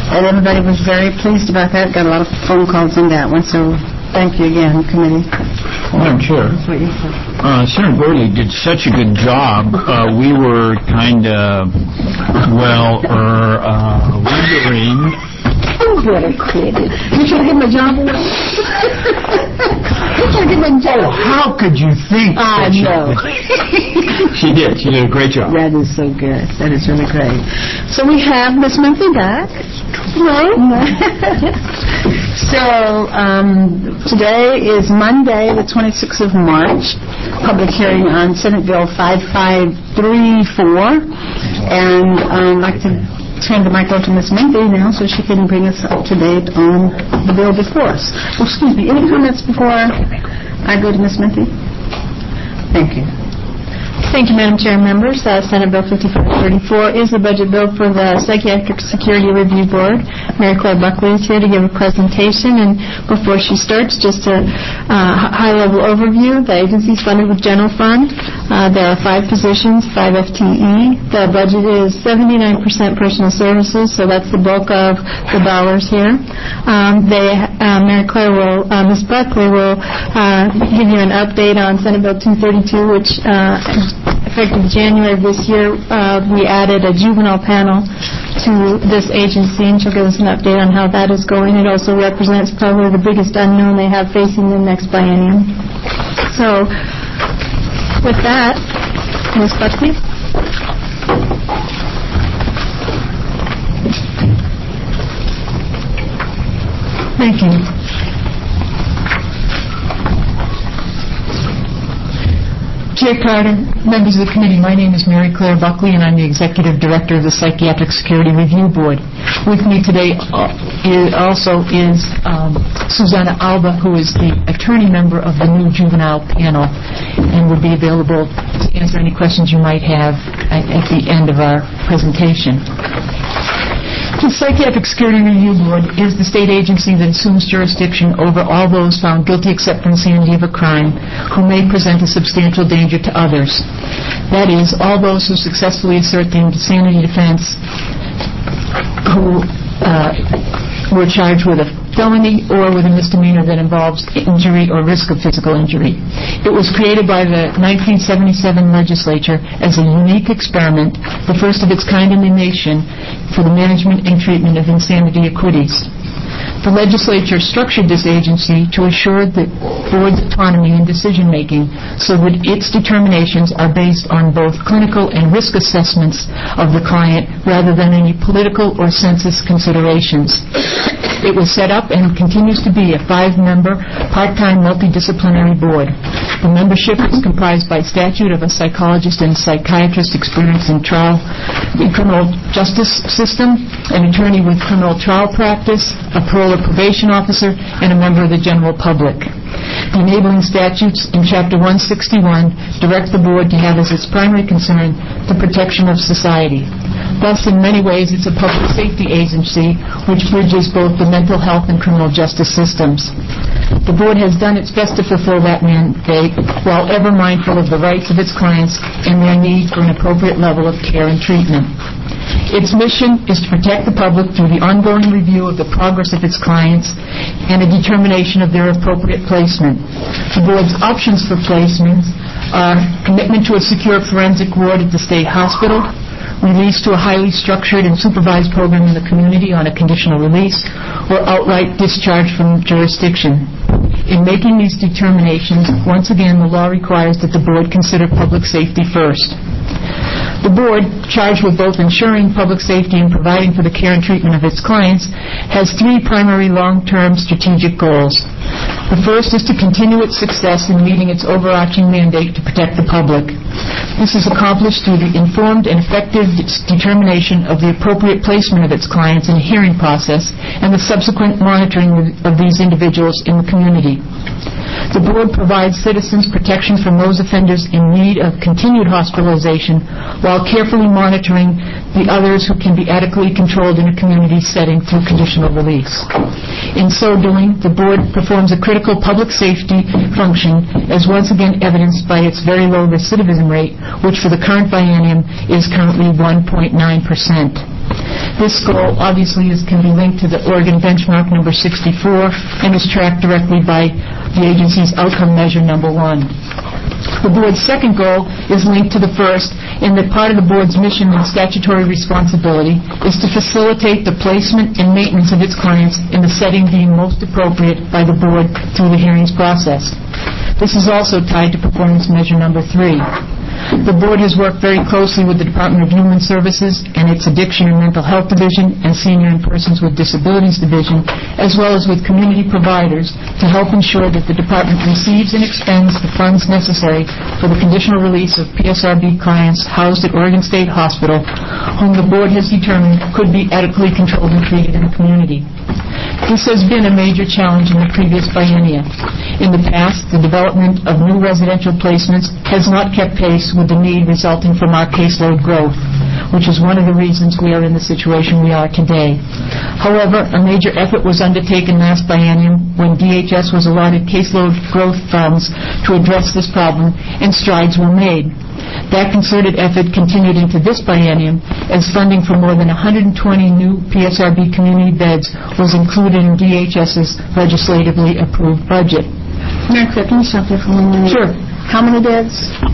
And everybody was very pleased about that. Got a lot of phone calls on that one, so thank you again, committee. Madam Chair, Senator Burley did such a good job. We were kind of, wondering. I'm better quitted. You trying to get my job away? You trying to get my job? Oh, how could you think? I know. She did. She did a great job. That is so good. That is really great. So we have Ms. Murphy back. No. So today is Monday, the 26th of March, public hearing on Senate Bill 5534. And I'd like to turn the mic over to Ms. Murphy now so she can bring us up to date on the bill before us. Oh, excuse me, any comments before I go to Ms. Murphy? Thank you. Thank you, Madam Chair and members. Senate Bill 5534 is the budget bill for the Psychiatric Security Review Board. Mary Claire Buckley is here to give a presentation, and before she starts, just a high-level overview. The agency is funded with general fund. There are 5 positions, 5 FTE. The budget is 79% personal services, so that's the bulk of the dollars here. Ms. Buckley will give you an update on Senate Bill 232, which effective January of this year, we added a juvenile panel to this agency, and she'll give us an update on how that is going. It also represents probably the biggest unknown they have facing the next biennium. So, with that, Ms. Buckley. Thank you. Chair Carter, members of the committee, my name is Mary Claire Buckley, and I'm the Executive Director of the Psychiatric Security Review Board. With me today also is Susanna Alba, who is the attorney member of the new juvenile panel and will be available to answer any questions you might have at the end of our presentation. The Psychiatric Security Review Board is the state agency that assumes jurisdiction over all those found guilty except for insanity of a crime who may present a substantial danger to others. That is, all those who successfully assert the insanity defense who were charged with a felony or with a misdemeanor that involves injury or risk of physical injury. It was created by the 1977 legislature as a unique experiment, the first of its kind in the nation, for the management and treatment of insanity acquittals. The legislature structured this agency to assure the board's autonomy in decision-making so that its determinations are based on both clinical and risk assessments of the client rather than any political or census considerations. It was set up and continues to be a 5-member, part-time, multidisciplinary board. The membership is comprised by statute of a psychologist and psychiatrist experienced in criminal justice system, an attorney with criminal trial practice, a parole or probation officer, and a member of the general public. The enabling statutes in Chapter 161 direct the board to have as its primary concern the protection of society. Thus, in many ways, it's a public safety agency which bridges both the mental health and criminal justice systems. The board has done its best to fulfill that mandate while ever mindful of the rights of its clients and their need for an appropriate level of care and treatment. Its mission is to protect the public through the ongoing review of the progress of its clients and a determination of their appropriate placement. The board's options for placements are commitment to a secure forensic ward at the state hospital, release to a highly structured and supervised program in the community on a conditional release, or outright discharge from jurisdiction. In making these determinations, once again, the law requires that the board consider public safety first. The board, charged with both ensuring public safety and providing for the care and treatment of its clients, has 3 primary long-term strategic goals. The first is to continue its success in meeting its overarching mandate to protect the public. This is accomplished through the informed and effective determination of the appropriate placement of its clients in a hearing process and the subsequent monitoring of these individuals in the community. The board provides citizens protection from those offenders in need of continued hospitalization while carefully monitoring the others who can be adequately controlled in a community setting through conditional release. In so doing, the board performs a critical public safety function as once again evidenced by its very low recidivism rate, which for the current biennium is currently 1.9%. This goal obviously can be linked to the Oregon benchmark number 64 and is tracked directly by the agency's outcome measure number 1. The board's second goal is linked to the first in that part of the board's mission and statutory responsibility is to facilitate the placement and maintenance of its clients in the setting deemed most appropriate by the board through the hearings process. This is also tied to performance measure number 3. The board has worked very closely with the Department of Human Services and its Addiction and Mental Health Division and Senior and Persons with Disabilities Division, as well as with community providers to help ensure that the department receives and expends the funds necessary for the conditional release of PSRB clients housed at Oregon State Hospital, whom the board has determined could be adequately controlled and treated in the community. This has been a major challenge in the previous biennia. In the past, the development of new residential placements has not kept pace with the need resulting from our caseload growth, which is one of the reasons we are in the situation we are today. However, a major effort was undertaken last biennium when DHS was allotted caseload growth funds to address this problem, and strides were made. That concerted effort continued into this biennium as funding for more than 120 new PSRB community beds was included in DHS's legislatively approved budget. Mary Claire, can you stop there for 1 minute? Sure. How many beds?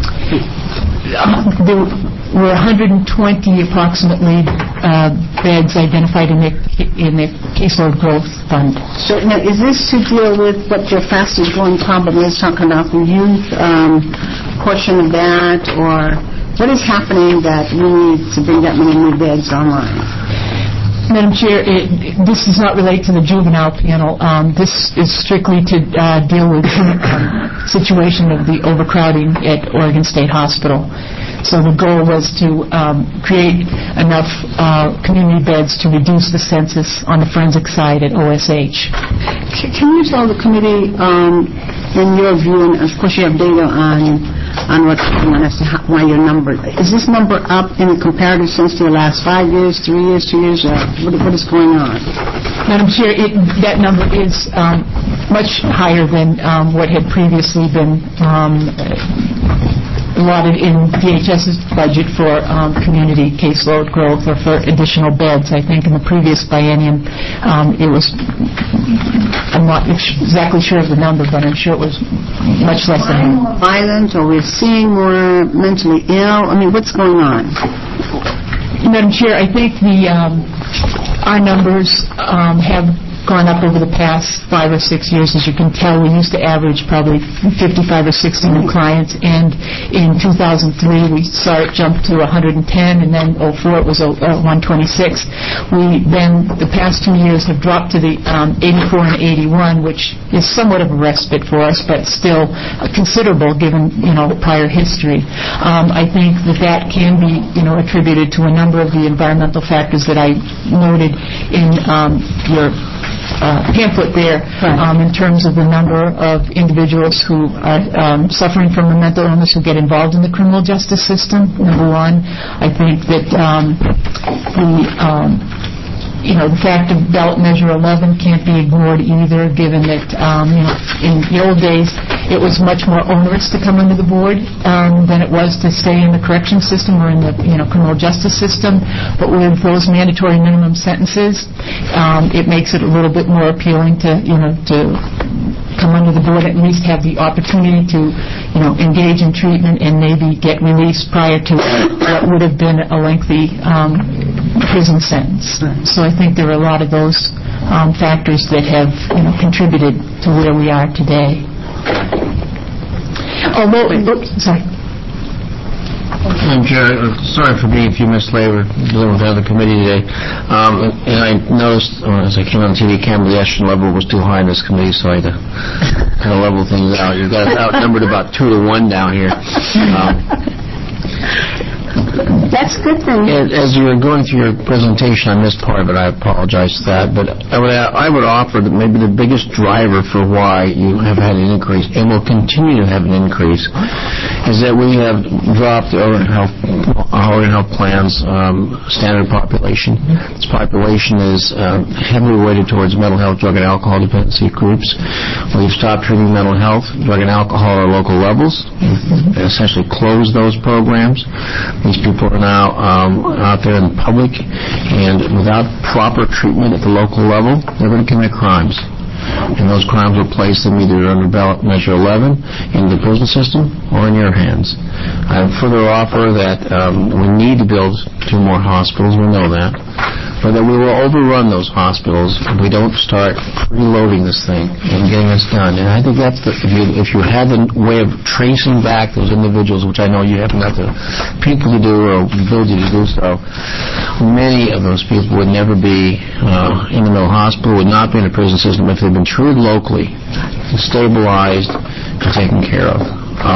There were 120 approximately beds identified in the caseload growth fund. So now, is this to deal with what your fastest growing problem is, talking about the youth portion of that, or what is happening that we need to bring that many new beds online? Madam Chair, this does not relate to the juvenile panel. This is strictly to deal with the situation of the overcrowding at Oregon State Hospital. So the goal was to create enough community beds to reduce the census on the forensic side at OSH. Can you tell the committee, in your view, and of course you have data on what's going on as to why your number, is this number up in a comparative sense to the last 5 years, 3 years, 2 years, or what is going on? Madam Chair, that number is much higher than what had previously been allotted in DHS's budget for community caseload growth or for additional beds. I think in the previous biennium it was, I'm not exactly sure of the number, but I'm sure it was much less than that. Violent, or we're seeing more mentally ill? I mean, what's going on? Madam Chair, I think our numbers have gone up over the past 5 or 6 years. As you can tell, we used to average probably 55 or 60 new clients, and in 2003 we saw it jump to 110, and then 2004 it was 126. We then, the past 2 years, have dropped to the 84 and 81, which is somewhat of a respite for us, but still considerable given prior history. I think that can be attributed to a number of the environmental factors that I noted in your pamphlet there, in terms of the number of individuals who are suffering from a mental illness who get involved in the criminal justice system. Number one, I think that the fact of ballot measure 11 can't be ignored either, given that in the old days it was much more onerous to come under the board than it was to stay in the correction system or in the criminal justice system. But with those mandatory minimum sentences, it makes it a little bit more appealing to come under the board, at least have the opportunity to engage in treatment and maybe get released prior to what would have been a lengthy prison sentence. So I think there are a lot of those factors that have contributed to where we are today. Madam Chair, sorry for being a few minutes late. We're dealing with another committee today. And I noticed as I came on the TV camera, the estrogen level was too high in this committee, so I had to kind of level things out. You've got it outnumbered about 2 to 1 down here. That's good thing. As you were going through your presentation, I missed part of it. I apologize for that. But I would offer that maybe the biggest driver for why you have had an increase and will continue to have an increase is that we have dropped our Oregon Health Plan's standard population. This population is heavily weighted towards mental health, drug and alcohol dependency groups. We've stopped treating mental health, drug and alcohol at local levels. We've essentially closed those programs. These people are now out there in public, and without proper treatment at the local level, they're going to commit crimes. And those crimes will place them either under ballot measure 11 in the prison system or in your hands. I further offer that we need to build 2 more hospitals, we know that, but that we will overrun those hospitals if we don't start preloading this thing and getting this done. And I think that's if you had the way of tracing back those individuals, which I know you haven't got the people to do or the ability to do so, many of those people would never be in the mental hospital, would not be in the prison system if they'd been treated locally, stabilized, and taken care of.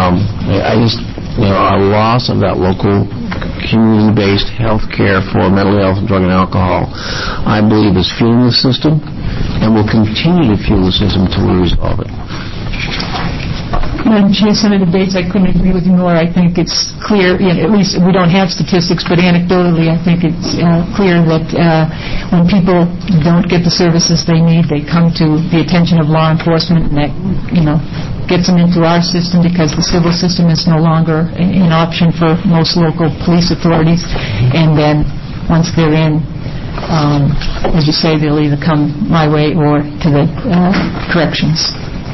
A loss of that local community-based health care for mental health, drug, and alcohol, I believe is fueling the system and will continue to fuel the system until we resolve it. Madam Chair, Senator Bates, I couldn't agree with you more. I think it's clear, at least we don't have statistics, but anecdotally I think it's clear that when people don't get the services they need, they come to the attention of law enforcement, and that, gets them into our system because the civil system is no longer an option for most local police authorities. And then once they're in, as you say, they'll either come my way or to the corrections.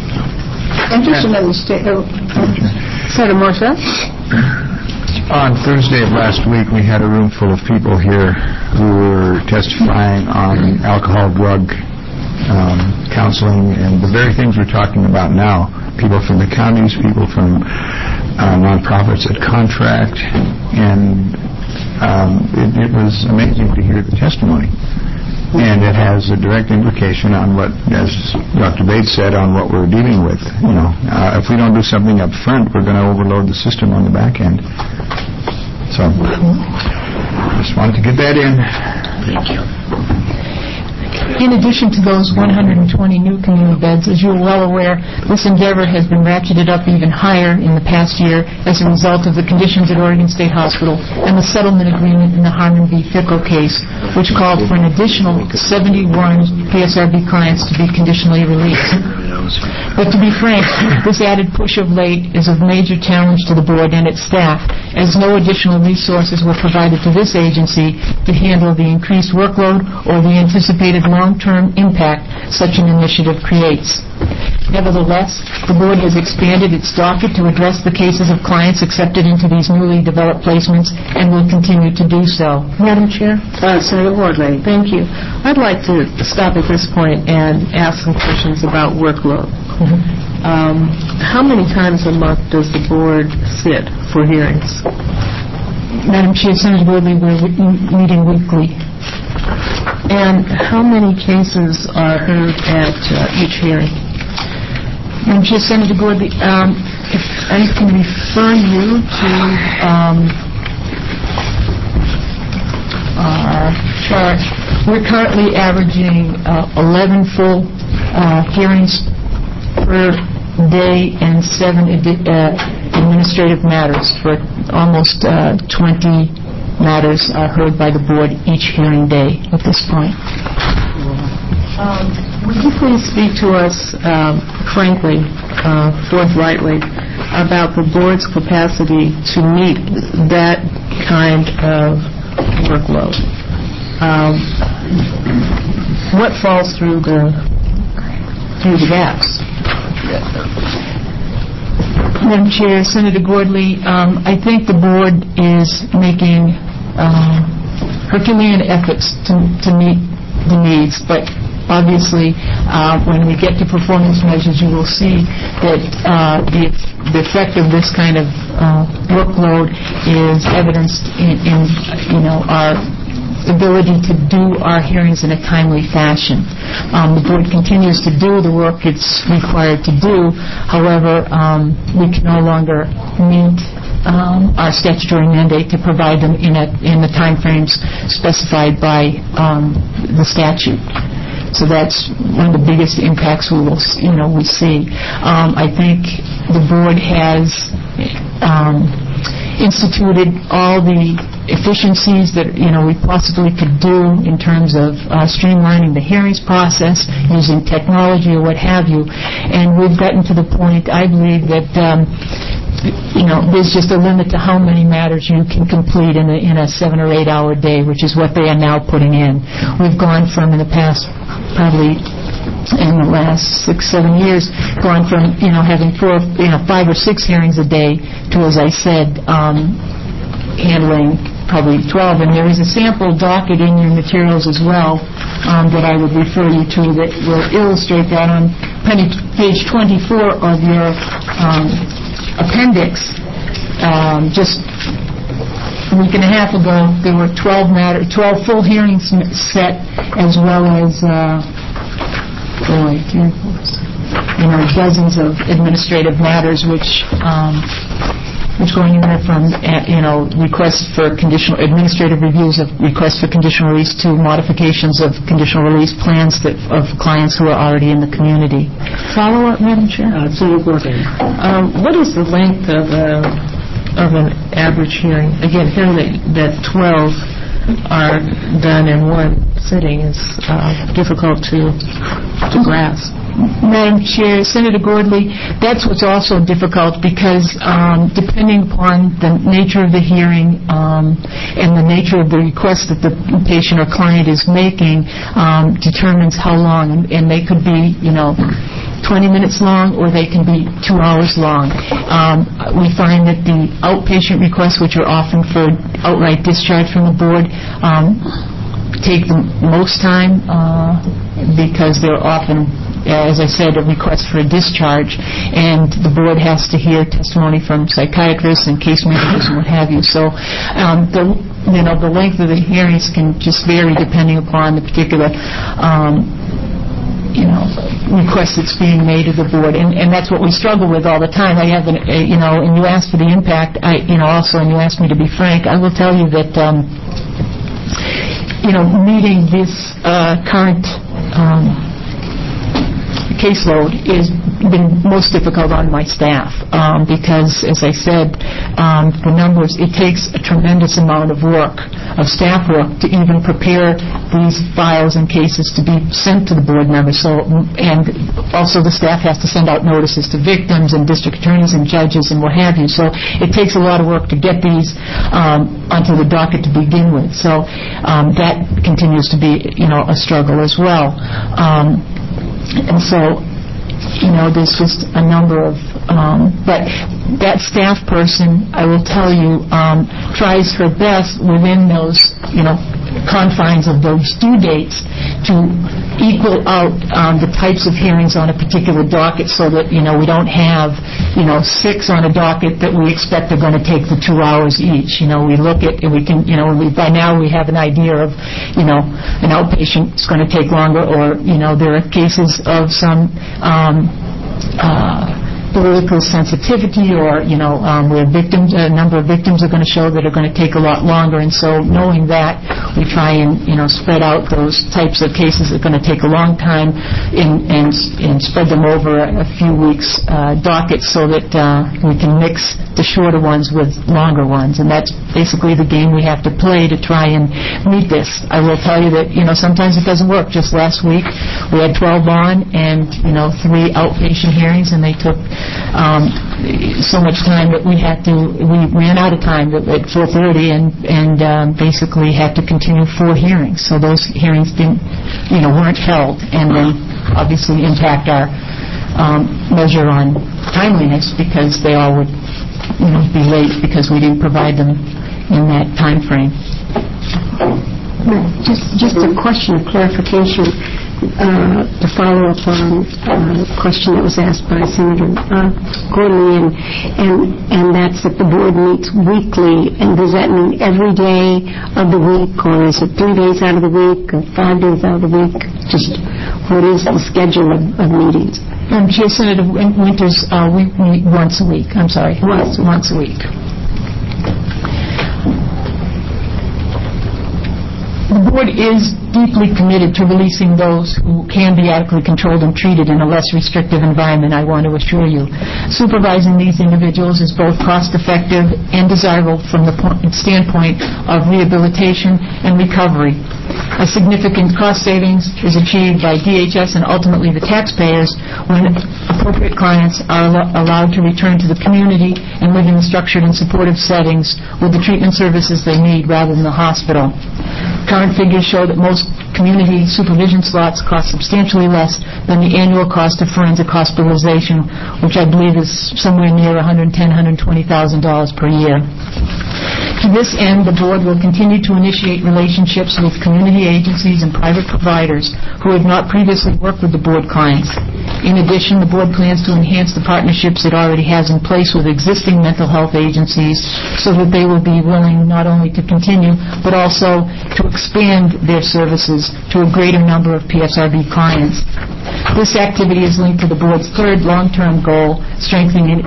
Senator Morse? On Thursday of last week, we had a room full of people here who were testifying on alcohol, drug counseling, and the very things we're talking about now. People from the counties, people from nonprofits that contract, and it was amazing to hear the testimony. And it has a direct implication on what, as Dr. Bates said, on what we're dealing with. If we don't do something up front, we're going to overload the system on the back end. So, just wanted to get that in. Thank you. In addition to those 120 new community beds, as you're well aware, this endeavor has been ratcheted up even higher in the past year as a result of the conditions at Oregon State Hospital and the settlement agreement in the Harmon v. Fickle case, which called for an additional 71 PSRB clients to be conditionally released. But to be frank, this added push of late is a major challenge to the board and its staff, as no additional resources were provided to this agency to handle the increased workload or the anticipated long-term impact such an initiative creates. Nevertheless, the board has expanded its docket to address the cases of clients accepted into these newly developed placements and will continue to do so. Madam Chair? Senator Wardley. Thank you. I'd like to stop at this point and ask some questions about workload. How many times a month does the board sit for hearings? Madam Chair, Senator Wardley, we're meeting weekly. And how many cases are heard at each hearing? Madam Chair, Senator Wardley, if I can refer you to our chart, we're currently averaging 11 full hearings per day and 7 administrative matters, for almost 20 matters are heard by the board each hearing day at this point. Would you please speak to us frankly, forthrightly, about the board's capacity to meet that kind of workload? What falls through the gaps? Madam Chair, Senator Wardley, I think the board is making Herculean efforts to meet the needs, but obviously when we get to performance measures, you will see that the effect of this kind of workload is evidenced in our ability to do our hearings in a timely fashion. The board continues to do the work it's required to do. However, we can no longer meet our statutory mandate to provide them in the time frames specified by the statute. So that's one of the biggest impacts we see. I think the board has instituted all the efficiencies that we possibly could do in terms of streamlining the hearings process, using technology or what have you. And we've gotten to the point, I believe, that there's just a limit to how many matters you can complete in a 7 or 8 hour day, which is what they are now putting in. We've gone from, in the past, probably in the last 6-7 years, gone from having 5 or 6 hearings a day to, as I said, handling probably 12. And there is a sample docket in your materials as well that I would refer you to that will illustrate that on page 24 of your appendix. Just a week and a half ago, there were 12 full hearings set, as well as dozens of administrative matters, which going anywhere from requests for administrative reviews of requests for conditional release to modifications of conditional release plans of clients who are already in the community. Follow up, Madam Chair? Senator Gordon. What is the length of an average hearing? Again, hearing that 12 are done in one sitting is difficult to grasp. Madam Chair, Senator Gordley, that's what's also difficult because depending upon the nature of the hearing and the nature of the request that the patient or client is making determines how long, and they could be 20 minutes long, or they can be 2 hours long. We find that the outpatient requests, which are often for outright discharge from the board, take the most time because they're often, as I said, a request for a discharge, and the board has to hear testimony from psychiatrists and case managers and what have you. So the length of the hearings can just vary depending upon the particular request that's being made of the board, and that's what we struggle with all the time. I have, and you asked for the impact. Also, and you asked me to be frank. I will tell you that meeting this current caseload has been most difficult on my staff because, as I said, the numbers, it takes a tremendous amount of work, of staff work, to even prepare these files and cases to be sent to the board members. So, and also the staff has to send out notices to victims and district attorneys and judges and what have you. So it takes a lot of work to get these onto the docket to begin with. So that continues to be, a struggle as well. And so, there's just a number of, but that staff person, I will tell you, tries her best within those, confines of those due dates to equal out the types of hearings on a particular docket so that, we don't have, 6 on a docket that we expect are going to take the 2 hours each. We look at, and we can, by now we have an idea of, an outpatient is going to take longer, or, there are cases of some political sensitivity, or where victims, a number of victims are going to show that are going to take a lot longer. And so, knowing that, we try and spread out those types of cases that are going to take a long time, and spread them over a few weeks dockets so that we can mix the shorter ones with longer ones. And that's basically the game we have to play to try and meet this. I will tell you that sometimes it doesn't work. Just last week we had 12 on and 3 outpatient hearings, and they took so much time that we ran out of time at 4:30 and basically had to continue 4 hearings. So those hearings weren't held, and then obviously impact our measure on timeliness, because they all would be late because we didn't provide them in that time frame. Just a question of clarification to follow up on a question that was asked by Senator Gordley, and that's that the board meets weekly. And does that mean every day of the week, or is it 3 days out of the week, or 5 days out of the week? Just what is the schedule of meetings? Chair, Senator Winters, we meet once a week. I'm sorry, once a week. The board is deeply committed to releasing those who can be adequately controlled and treated in a less restrictive environment, I want to assure you. Supervising these individuals is both cost-effective and desirable from the standpoint of rehabilitation and recovery. A significant cost savings is achieved by DHS and ultimately the taxpayers when appropriate clients are allowed to return to the community and live in structured and supportive settings with the treatment services they need rather than the hospital. Current figures show that most community supervision slots cost substantially less than the annual cost of forensic hospitalization, which I believe is somewhere near $110,000, $120,000 per year. To this end, the board will continue to initiate relationships with community agencies and private providers who have not previously worked with the board clients. In addition, the board plans to enhance the partnerships it already has in place with existing mental health agencies so that they will be willing not only to continue but also to expand their services to a greater number of PSRB clients. This activity is linked to the board's third long-term goal, strengthening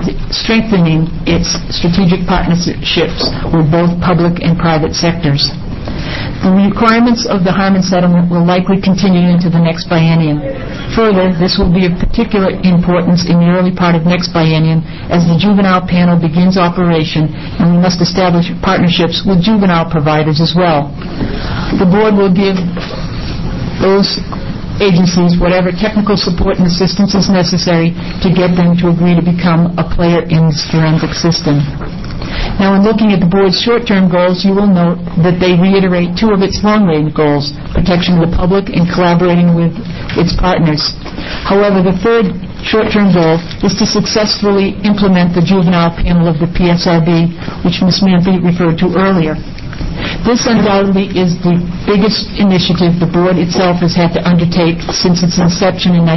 its strategic partnerships with both public and private sectors. The requirements of the Harmon settlement will likely continue into the next biennium. Further, this will be of particular importance in the early part of next biennium as the juvenile panel begins operation, and we must establish partnerships with juvenile providers as well. The board will give those agencies whatever technical support and assistance is necessary to get them to agree to become a player in this forensic system. Now, in looking at the board's short-term goals, you will note that they reiterate two of its long-range goals, protection of the public and collaborating with its partners. However, the third short-term goal is to successfully implement the juvenile panel of the PSRB, which Ms. Manthey referred to earlier. This undoubtedly is the biggest initiative the board itself has had to undertake since its inception in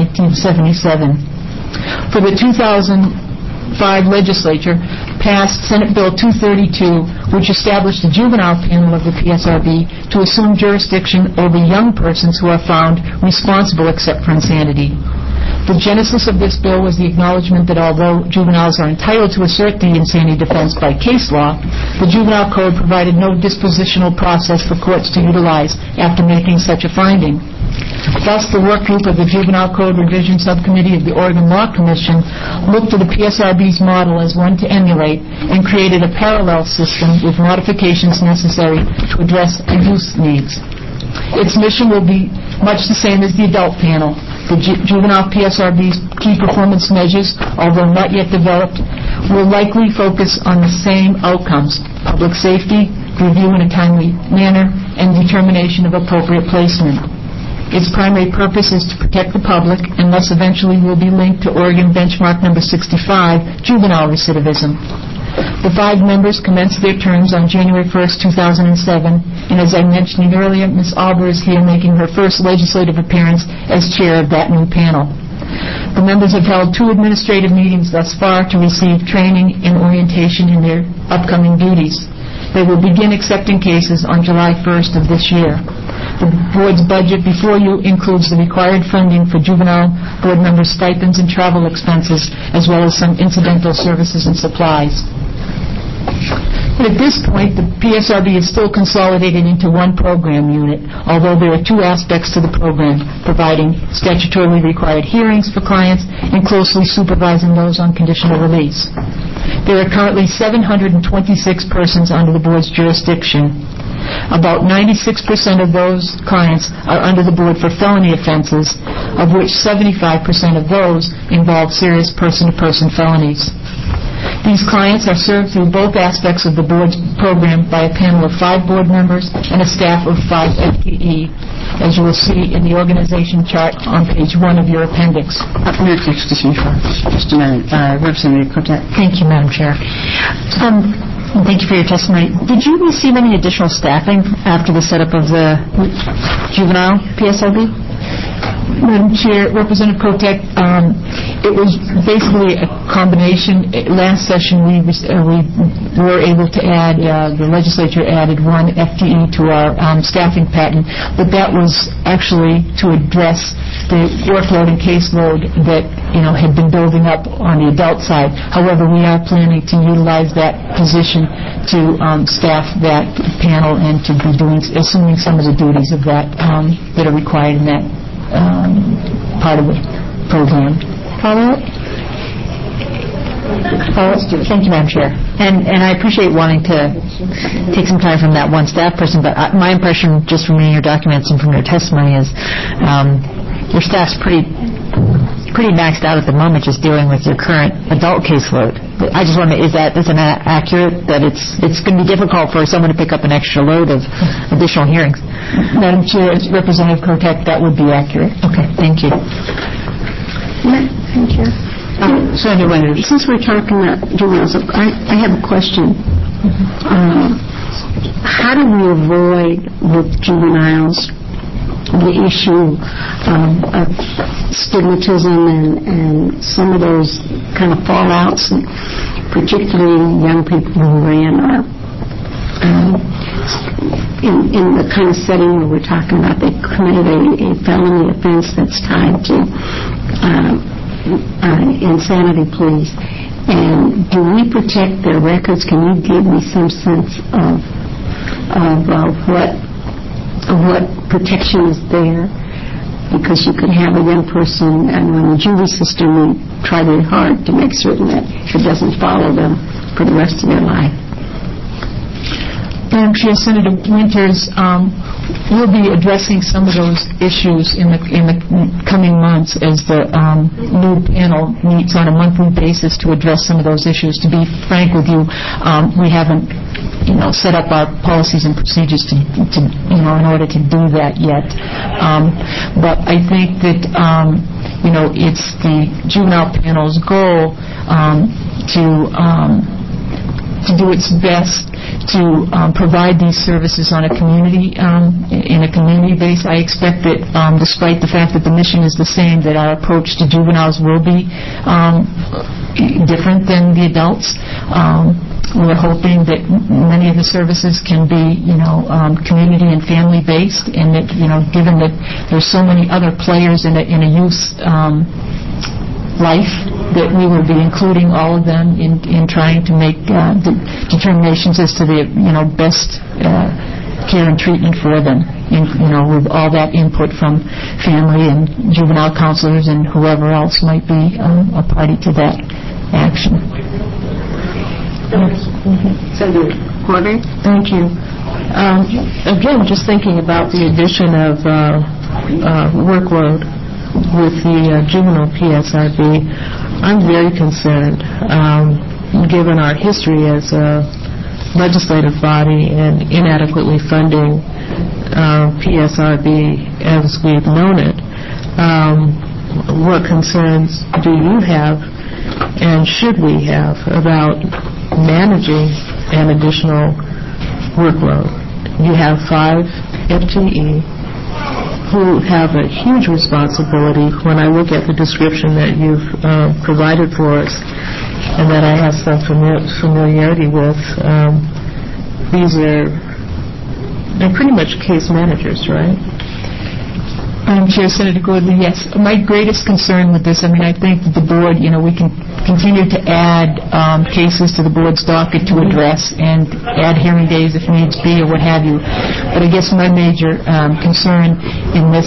1977. For the 2005 legislature passed Senate Bill 232, which established the juvenile panel of the PSRB to assume jurisdiction over young persons who are found responsible except for insanity. The genesis of this bill was the acknowledgement that although juveniles are entitled to assert the insanity defense by case law, the juvenile code provided no dispositional process for courts to utilize after making such a finding. Thus, the work group of the Juvenile Code Revision Subcommittee of the Oregon Law Commission looked to the PSRB's model as one to emulate and created a parallel system with modifications necessary to address youth needs. Its mission will be much the same as the adult panel. The juvenile PSRB's key performance measures, although not yet developed, will likely focus on the same outcomes: public safety, review in a timely manner, and determination of appropriate placement. Its primary purpose is to protect the public and thus eventually will be linked to Oregon benchmark number 65, juvenile recidivism. The 5 members commenced their terms on January 1st, 2007, and as I mentioned earlier, Ms. Alber is here making her first legislative appearance as chair of that new panel. The members have held 2 administrative meetings thus far to receive training and orientation in their upcoming duties. They will begin accepting cases on July 1st of this year. The board's budget before you includes the required funding for juvenile board members' stipends and travel expenses, as well as some incidental services and supplies. But at this point, the PSRB is still consolidated into one program unit, although there are 2 aspects to the program, providing statutorily required hearings for clients and closely supervising those on conditional release. There are currently 726 persons under the board's jurisdiction. About 96% of those clients are under the board for felony offenses, of which 75% of those involve serious person-to-person felonies. These clients are served through both aspects of the board's program by a panel of 5 board members and a staff of 5 FTE, as you will see in the organization chart on page 1 of your appendix. Just a minute. Representative Cotet. Thank you, Madam Chair. Thank you for your testimony. Did you receive any additional staffing after the setup of the juvenile PSRB? Madam Chair, Representative Kotek, It was basically a combination. Last session, we were able to add, the legislature added one FTE to our staffing pattern, but that was actually to address the workload and caseload that, had been building up on the adult side. However, we are planning to utilize that position to staff that panel and to be assuming some of the duties of that that are required in that part of the program. Follow-up? Thank you, Madam Chair. And I appreciate wanting to take some time from that one staff person, but my impression, just from reading your documents and from your testimony, is your staff's pretty maxed out at the moment, just dealing with your current adult caseload. I just wonder, is that accurate, that it's going to be difficult for someone to pick up an extra load of additional hearings? Madam Chair, Representative Kotek, that would be accurate. Okay, thank you. Thank you. Senator Winters. Since we're talking about juveniles, I have a question. How do we avoid with juveniles the issue of stigmatism and some of those kind of fallouts, particularly young people who are in the kind of setting where we're talking about they committed a felony offense that's tied to insanity pleas. And do we protect their records? Can you give me some sense of what protection is there? Because you could have a young person, and in the juvie system, we try very hard to make certain that it doesn't follow them for the rest of their life. Madam Chair, Senator Winters, we'll be addressing some of those issues in the coming months as the new panel meets on a monthly basis to address some of those issues. To be frank with you, we haven't set up our policies and procedures to in order to do that yet. But I think that it's the juvenile panel's goal to do its best to provide these services on a community in a community base. I expect that, despite the fact that the mission is the same, that our approach to juveniles will be different than the adults. We're hoping that many of the services can be, community and family based, and that, given that there's so many other players in a youth life, that we will be including all of them in trying to make determinations as to the best care and treatment for them, with all that input from family and juvenile counselors and whoever else might be a party to that action. Senator Corbett? Thank you. Again, just thinking about the addition of workload with the juvenile PSRB, I'm very concerned, given our history as a legislative body and inadequately funding PSRB as we've known it. What concerns do you have, and should we have, about managing an additional workload? You have 5 FTE who have a huge responsibility. When I look at the description that you've provided for us and that I have some familiarity with, they're pretty much case managers, right? Madam Chair, Senator Gordon, yes. My greatest concern with this, I think that the board, we can continue to add cases to the board's docket to address and add hearing days if needs be or what have you. But I guess my major concern in this,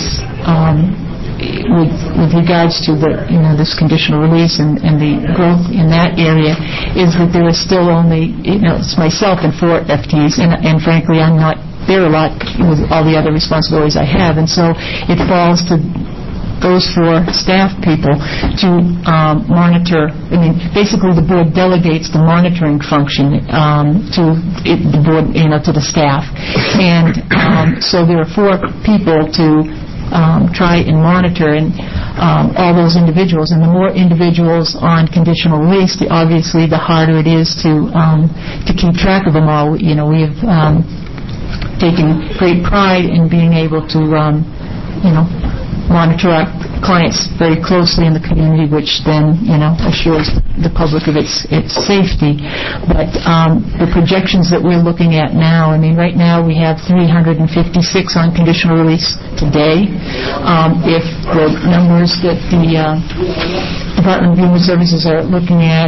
with regards to the, this conditional release and the growth in that area, is that there is still only, it's myself and 4 FTEs, and frankly, I'm not there a lot with all the other responsibilities I have, and so it falls to those 4 staff people to monitor. Basically, the board delegates the monitoring function to the board, to the staff, and so there are 4 people to try and monitor all those individuals, and the more individuals on conditional release, obviously the harder it is to keep track of them all. We have taken great pride in being able to monitor our clients very closely in the community, which then, assures the public of its safety. But the projections that we're looking at now, right now we have 356 on conditional release today. If the numbers that the Department of Human Services are looking at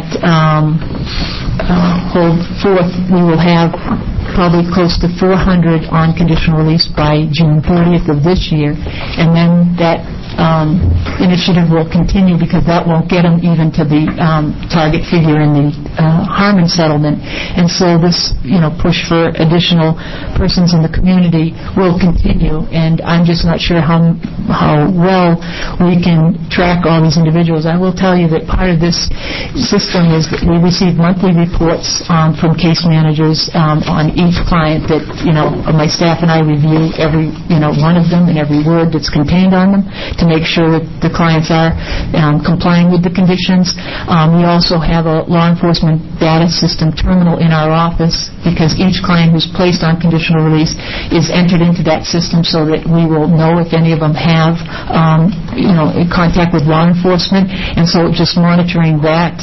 hold forth, we will have probably close to 400 on conditional release by June 30th of this year, and then that initiative will continue because that won't get them even to the target figure in the Harmon settlement. And so this, push for additional persons in the community will continue, and I'm just not sure how well we can track all these individuals. I will tell you that part of this system is that we receive monthly reports from case managers on each client that, my staff and I review every, one of them and every word that's contained on them to make sure that the clients are complying with the conditions. We also have a law enforcement data system terminal in our office because each client who's placed on conditional release is entered into that system so that we will know if any of them have, contact with law enforcement. And so just monitoring that,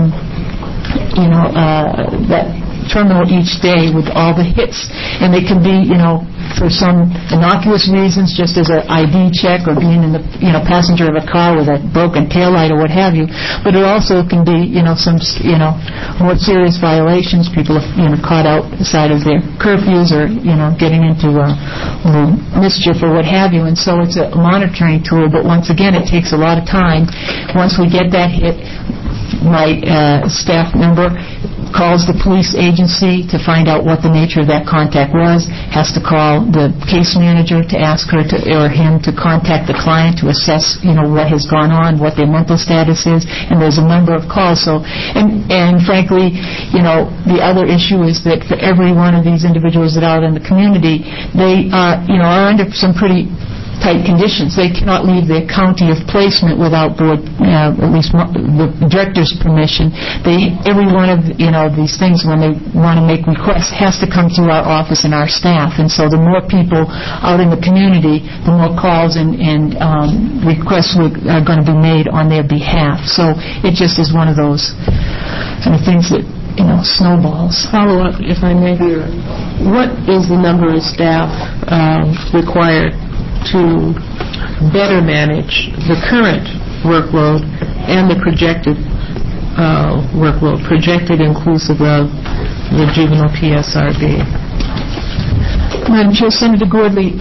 that terminal each day with all the hits, and they can be, for some innocuous reasons, just as an ID check or being in the, passenger of a car with a broken taillight or what have you. But it also can be, some, more serious violations. People have, caught outside of their curfews or, getting into mischief or what have you. And so it's a monitoring tool. But once again, it takes a lot of time. Once we get that hit, my staff member calls the police agency to find out what the nature of that contact was, has to call the case manager to ask her to, or him to contact the client to assess, what has gone on, what their mental status is, and there's a number of calls. So, and frankly, the other issue is that for every one of these individuals that are out in the community, they are under some pretty tight conditions. They cannot leave their county of placement without board, at least the director's permission. Every one of these things, when they want to make requests, has to come through our office and our staff. And so the more people out in the community, the more calls and requests are going to be made on their behalf. So it just is one of those kind of things that snowballs. Follow up, if I may. What is the number of staff required to better manage the current workload and the projected workload, projected inclusive of the juvenile PSRB? Madam Chair, Senator Gordley,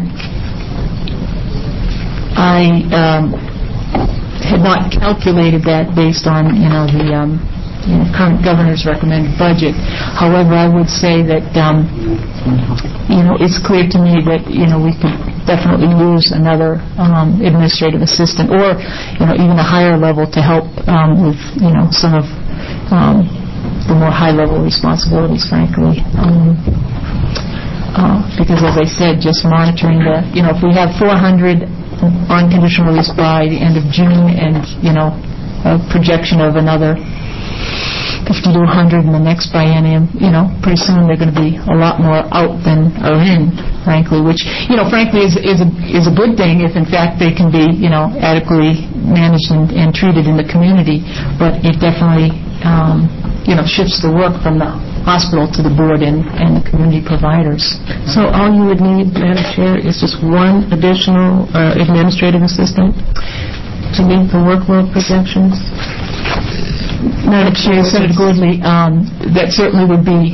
I had not calculated that based on the current governor's recommended budget. However, I would say that it's clear to me that we could definitely use another administrative assistant or even a higher level to help with some of the more high-level responsibilities, frankly. Because as I said, just monitoring if we have 400 on conditional release by the end of June and a projection of another 50 to 100 in the next biennium, pretty soon they're going to be a lot more out than are in, frankly, which, frankly is a good thing if in fact they can be, adequately managed and treated in the community. But it definitely, shifts the work from the hospital to the board and the community providers. So all you would need, Madam Chair, is just one additional administrative assistant to meet the workload projections? Madam Chair, Senator Gordley, that certainly would be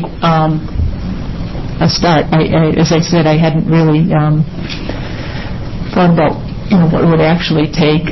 a start. As I said, I hadn't really thought about what it would actually take.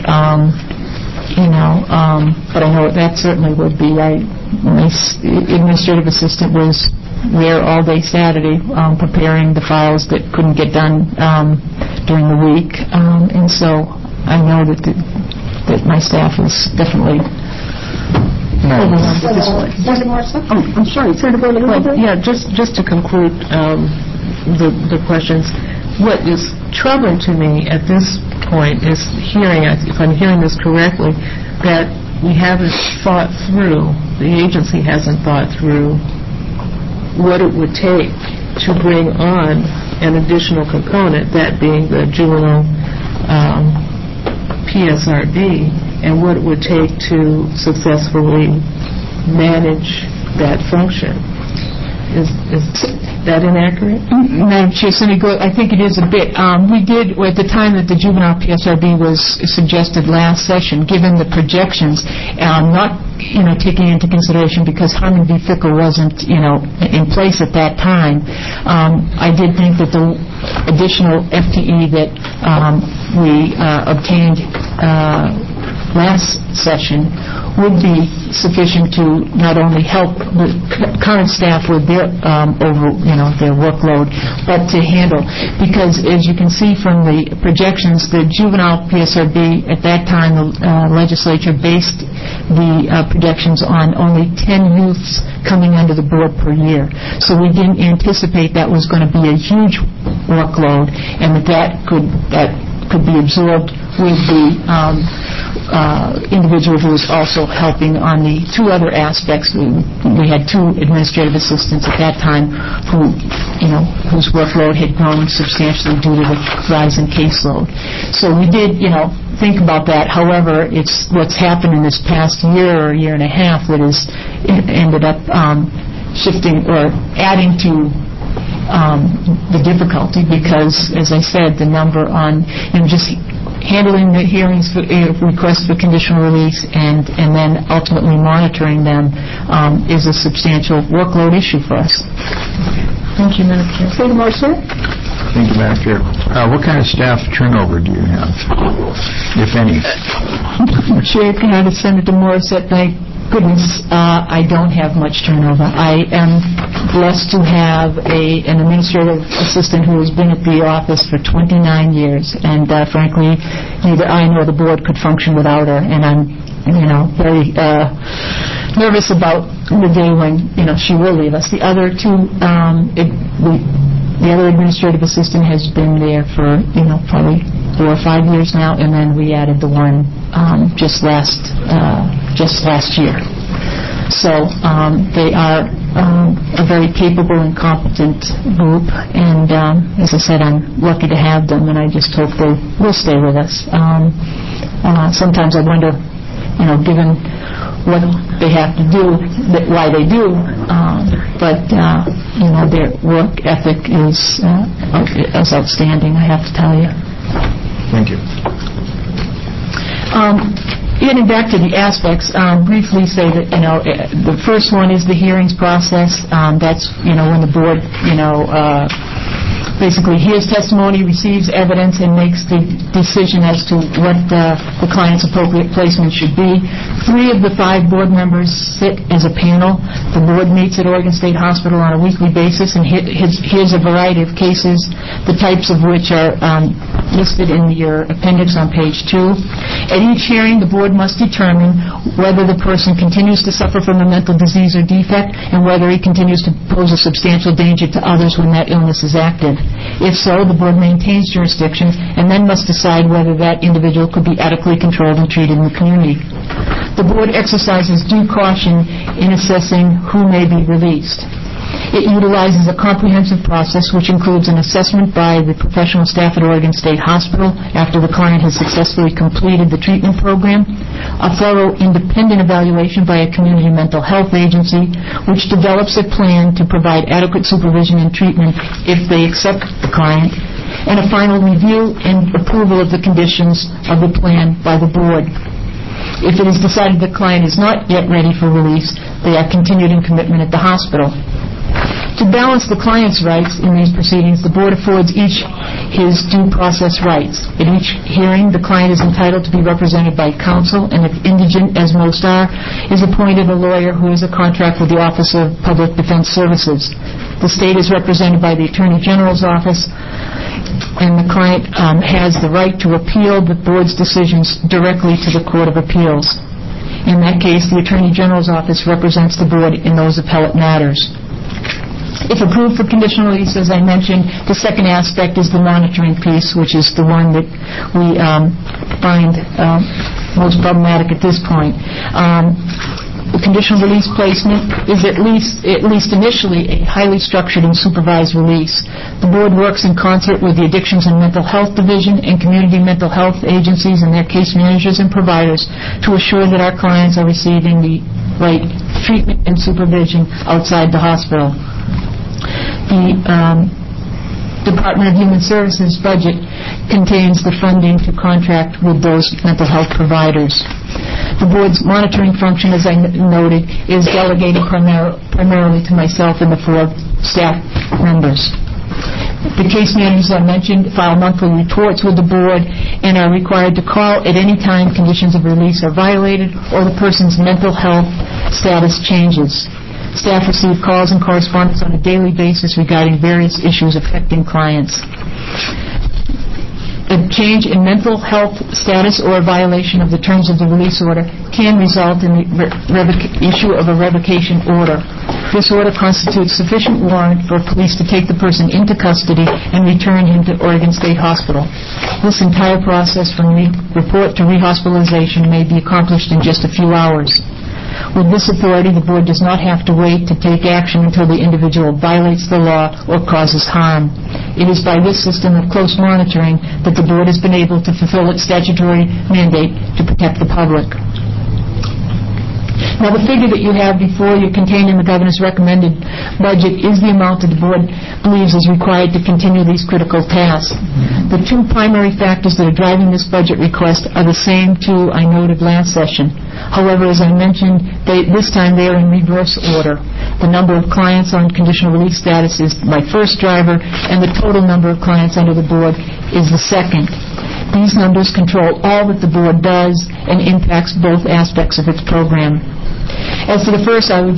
But I know that certainly would be. My administrative assistant was there all day Saturday preparing the files that couldn't get done during the week, and so I know that my staff is definitely overwhelmed at this point. I'm sorry, Senator Gordley. Yeah, just to conclude the questions, what is troubling to me at this point is hearing, if I'm hearing this correctly, that we haven't thought through, the agency hasn't thought through what it would take to bring on an additional component, that being the juvenile PSRD and what it would take to successfully manage that function. Is that inaccurate? Madam Chair, I think it is a bit. We did, at the time that the juvenile PSRB was suggested last session, given the projections, not taking into consideration because Harmon v. Fickle wasn't in place at that time, I did think that the additional FTE that we obtained last session would be sufficient to not only help the current staff with their their workload, but to handle, because as you can see from the projections, the juvenile PSRB at that time, the legislature based the projections on only 10 youths coming under the board per year. So we didn't anticipate that was going to be a huge workload, and that could be absorbed with the individual who was also helping on the two other aspects. We had two administrative assistants at that time whose workload had grown substantially due to the rise in caseload. So we did, think about that. However, it's what's happened in this past year or year and a half that has ended up shifting or adding to the difficulty, because, as I said, the number on just handling the hearings for requests for conditional release and then ultimately monitoring them is a substantial workload issue for us. Thank you, Madam Chair. Thank you, Marcia. Thank you, Madam Chair. What kind of staff turnover do you have, if any? Chair, Senator Morissette, thank goodness I don't have much turnover. I am blessed to have an administrative assistant who has been at the office for 29 years, and frankly, neither I nor the board could function without her, and I'm very nervous about the day when she will leave us. The other two, the other administrative assistant has been there for probably 4 or 5 years now, and then we added the one just last year. So they are a very capable and competent group, and as I said, I'm lucky to have them, and I just hope they will stay with us. Sometimes I wonder, given what they have to do, why they do, but their work ethic is outstanding, I have to tell you. Thank you. Getting back to the aspects, briefly say that the first one is the hearings process. That's when the board basically hears testimony, receives evidence, and makes the decision as to what the client's appropriate placement should be. 3 of the 5 board members sit as a panel. The board meets at Oregon State Hospital on a weekly basis and hears a variety of cases, the types of which are listed in your appendix on page 2. At each hearing, the board must determine whether the person continues to suffer from a mental disease or defect and whether he continues to pose a substantial danger to others when that illness is active. If so, the board maintains jurisdiction and then must decide whether that individual could be adequately controlled and treated in the community. The board exercises due caution in assessing who may be released. It utilizes a comprehensive process which includes an assessment by the professional staff at Oregon State Hospital after the client has successfully completed the treatment program, a thorough independent evaluation by a community mental health agency which develops a plan to provide adequate supervision and treatment if they accept the client, and a final review and approval of the conditions of the plan by the board. If it is decided the client is not yet ready for release, they are continued in commitment at the hospital. To balance the client's rights in these proceedings, the board affords each his due process rights. At each hearing, the client is entitled to be represented by counsel, and if indigent, as most are, is appointed a lawyer who has a contract with the Office of Public Defense Services. The state is represented by the Attorney General's office, and the client has the right to appeal the board's decisions directly to the Court of Appeals. In that case, the Attorney General's office represents the board in those appellate matters. If approved for conditional release, as I mentioned, the second aspect is the monitoring piece, which is the one that we find most problematic at this point. conditional release placement is at least initially a highly structured and supervised release. The board works in concert with the Addictions and Mental Health Division and community mental health agencies and their case managers and providers to assure that our clients are receiving the right treatment and supervision outside the hospital. The Department of Human Services budget contains the funding to contract with those mental health providers. The board's monitoring function, as I noted, is delegated primarily to myself and the 4 staff members. The case managers I mentioned file monthly reports with the board and are required to call at any time conditions of release are violated or the person's mental health status changes. Staff receive calls and correspondence on a daily basis regarding various issues affecting clients. A change in mental health status or a violation of the terms of the release order can result in the issue of a revocation order. This order constitutes sufficient warrant for police to take the person into custody and return him to Oregon State Hospital. This entire process from report to rehospitalization may be accomplished in just a few hours. With this authority, the board does not have to wait to take action until the individual violates the law or causes harm. It is by this system of close monitoring that the board has been able to fulfill its statutory mandate to protect the public. Now, the figure that you have before you contained in the governor's recommended budget is the amount that the board believes is required to continue these critical tasks. The 2 primary factors that are driving this budget request are the same 2 I noted last session. However, as I mentioned, this time they are in reverse order. The number of clients on conditional release status is my first driver, and the total number of clients under the board is the second. These numbers control all that the board does and impacts both aspects of its program. As to the first, I would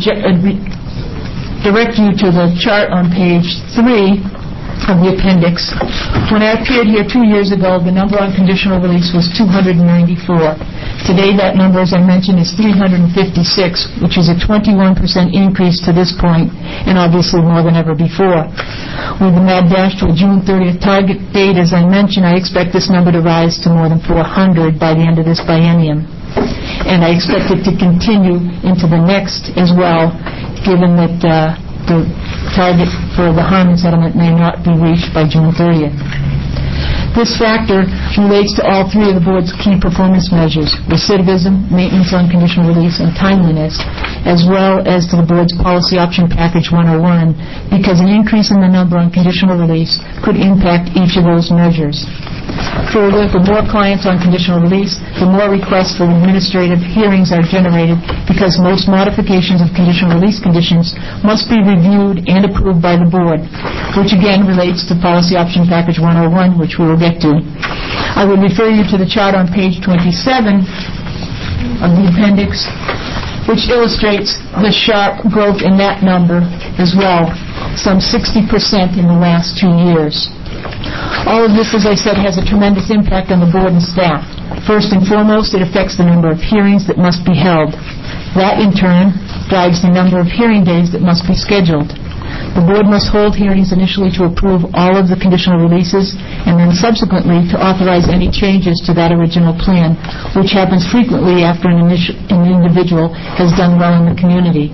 direct you to the chart on page 3 of the appendix. When I appeared here 2 years ago, the number on conditional release was 294. Today, that number, as I mentioned, is 356, which is a 21% increase to this point, and obviously more than ever before. With the mad dash to a June 30th target date, as I mentioned, I expect this number to rise to more than 400 by the end of this biennium. And I expect it to continue into the next as well, given that the target for the Harmon settlement may not be reached by June 30th. This factor relates to all 3 of the board's key performance measures: recidivism, maintenance on conditional release, and timeliness, as well as to the board's policy option package 101, because an increase in the number on conditional release could impact each of those measures. Further, the more clients on conditional release, the more requests for administrative hearings are generated, because most modifications of conditional release conditions must be reviewed and approved by the board, which again relates to policy option package 101, which we will get to. I would refer you to the chart on page 27 of the appendix, which illustrates the sharp growth in that number as well, some 60% in the last 2 years. All of this, as I said, has a tremendous impact on the board and staff. First and foremost, it affects the number of hearings that must be held. That, in turn, drives the number of hearing days that must be scheduled. The board must hold hearings initially to approve all of the conditional releases and then subsequently to authorize any changes to that original plan, which happens frequently after an individual has done well in the community.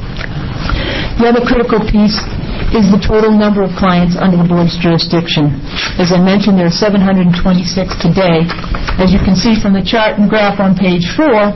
The other critical piece is the total number of clients under the board's jurisdiction. As I mentioned, there are 726 today. As you can see from the chart and graph on page 4,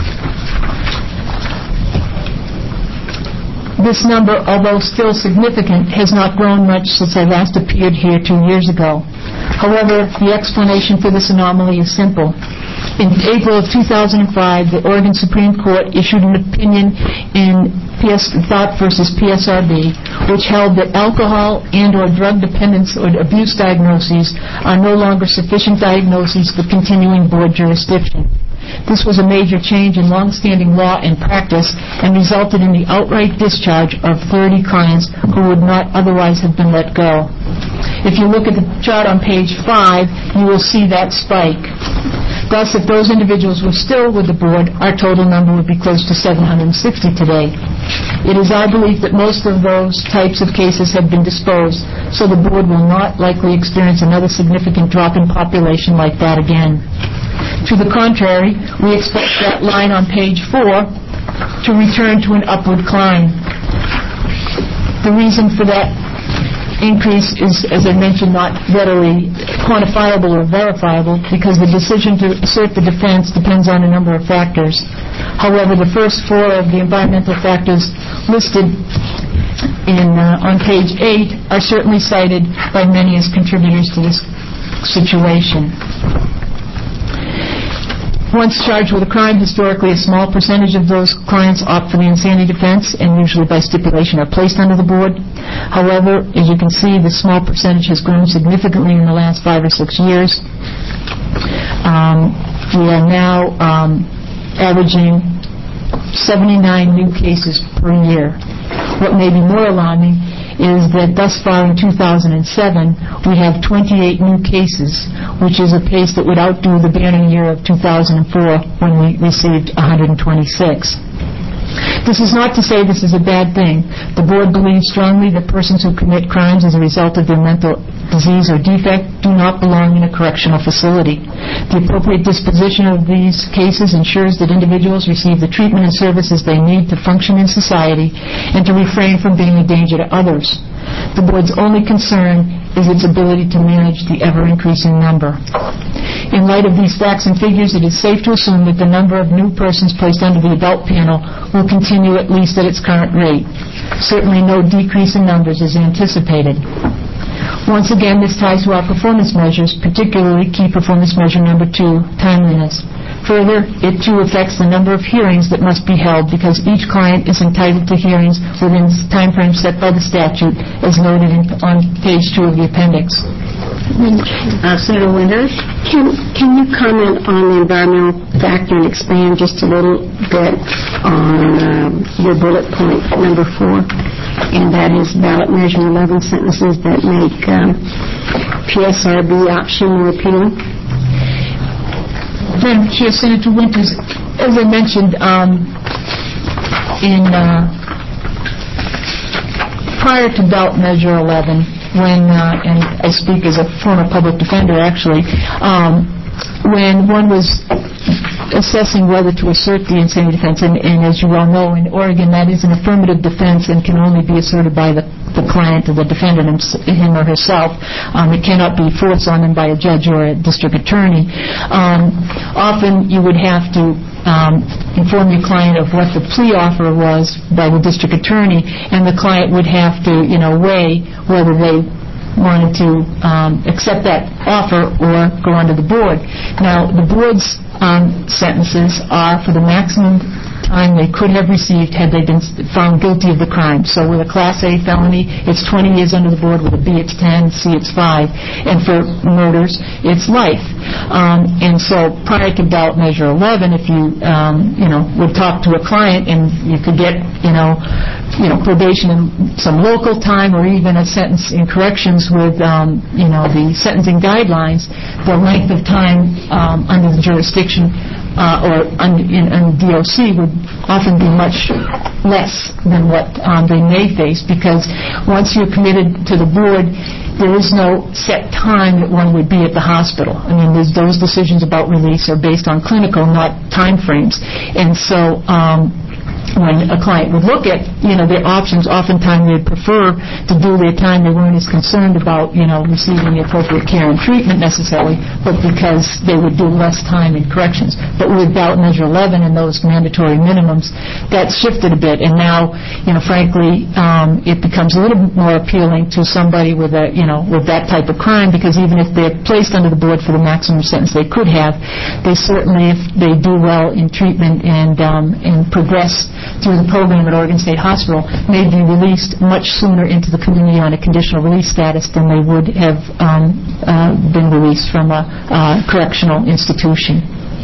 this number, although still significant, has not grown much since I last appeared here 2 years ago. However, the explanation for this anomaly is simple. In April of 2005, the Oregon Supreme Court issued an opinion in Thought versus PSRB, which held that alcohol and/or drug dependence or abuse diagnoses are no longer sufficient diagnoses for continuing board jurisdiction. This was a major change in long-standing law and practice and resulted in the outright discharge of 30 clients who would not otherwise have been let go. If you look at the chart on page 5, you will see that spike. Thus, if those individuals were still with the board, our total number would be close to 760 today. It is our belief that most of those types of cases have been disposed, so the board will not likely experience another significant drop in population like that again. To the contrary, we expect that line on page 4 to return to an upward climb. The reason for that increase is, as I mentioned, not readily quantifiable or verifiable because the decision to assert the defense depends on a number of factors. However, the first four of the environmental factors listed on page 8 are certainly cited by many as contributors to this situation. Once charged with a crime, historically a small percentage of those clients opt for the insanity defense and usually by stipulation are placed under the board. However, as you can see, the small percentage has grown significantly in the last 5 or 6 years. We are now averaging 79 new cases per year. What may be more alarming is that thus far in 2007, we have 28 new cases, which is a pace that would outdo the banner year of 2004 when we received 126. This is not to say this is a bad thing. The board believes strongly that persons who commit crimes as a result of their mental disease or defect do not belong in a correctional facility. The appropriate disposition of these cases ensures that individuals receive the treatment and services they need to function in society and to refrain from being a danger to others. The board's only concern is its ability to manage the ever-increasing number. In light of these facts and figures, it is safe to assume that the number of new persons placed under the adult panel will continue at least at its current rate. Certainly no decrease in numbers is anticipated. Once again, this ties to our performance measures, particularly key performance measure number 2, timeliness. Further, it too affects the number of hearings that must be held because each client is entitled to hearings within time frames set by the statute, as noted on page 2 of the appendix. Senator Winters? Can you comment on the environmental factor and expand just a little bit on your bullet point number 4, and that is ballot measure 11 sentences that make PSRB option more appealing? Madam Chair, Senator Winters, as I mentioned, prior to ballot measure 11, when, and I speak as a former public defender actually, when one was assessing whether to assert the insanity defense, and as you well know, in Oregon that is an affirmative defense and can only be asserted by the client or the defendant, him or herself. It cannot be forced on them by a judge or a district attorney. Often you would have to inform your client of what the plea offer was by the district attorney, and the client would have to, weigh whether they wanted to accept that offer or go onto the board. Now, the board's sentences are for the maximum time they could have received had they been found guilty of the crime. So with a Class A felony, it's 20 years under the board. With a B, it's 10. C, it's 5. And for murders, it's life. And so prior to ballot measure 11, if you, would talk to a client and you could get, probation and some local time or even a sentence in corrections with, the sentencing guidelines, the length of time under the jurisdiction or in DOC would often be much less than what they may face, because once you're committed to the board, there is no set time that one would be at the hospital. I mean, those decisions about release are based on clinical, not time frames. And so when a client would look at, their options, oftentimes they'd prefer to do their time. They weren't as concerned about, receiving the appropriate care and treatment necessarily, but because they would do less time in corrections. But with ballot measure 11 and those mandatory minimums, that's shifted a bit. And now, frankly, it becomes a little more appealing to somebody with with that type of crime, because even if they're placed under the board for the maximum sentence they could have, they certainly, if they do well in treatment and progress through the program at Oregon State Hospital, may be released much sooner into the community on a conditional release status than they would have been released from a correctional institution.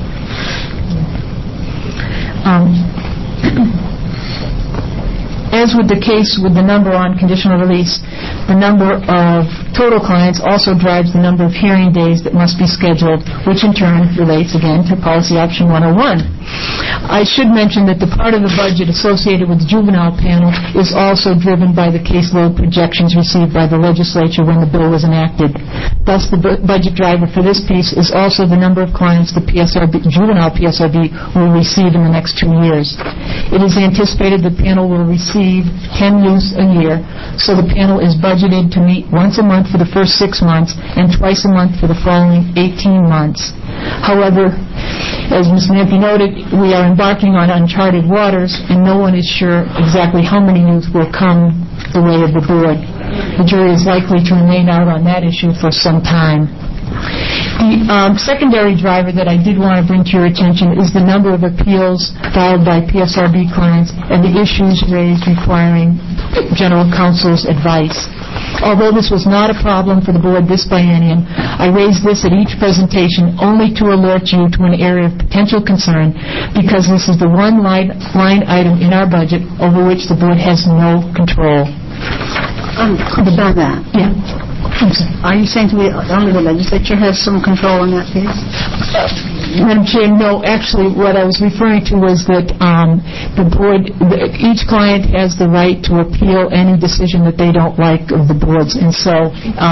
As with the case with the number on conditional release, the number of total clients also drives the number of hearing days that must be scheduled, which in turn relates again to policy option 101. I should mention that the part of the budget associated with the juvenile panel is also driven by the caseload projections received by the legislature when the bill was enacted. Thus, the budget driver for this piece is also the number of clients the juvenile PSRB will receive in the next 2 years. It is anticipated the panel will receive 10 youths a year, so the panel is budgeted to meet once a month for the first 6 months and twice a month for the following 18 months. However, as Ms. Nampy noted, we are embarking on uncharted waters, and no one is sure exactly how many youth will come the way of the board. The jury is likely to remain out on that issue for some time. The secondary driver that I did want to bring to your attention is the number of appeals filed by PSRB clients and the issues raised requiring general counsel's advice. Although this was not a problem for the board this biennium, I raised this at each presentation only to alert you to an area of potential concern because this is the one line item in our budget over which the board has no control. About that. Yeah. Are you saying to me only the legislature has some control on that piece? Madam Chair, no. Actually, what I was referring to was that the board, each client has the right to appeal any decision that they don't like of the board's, and so,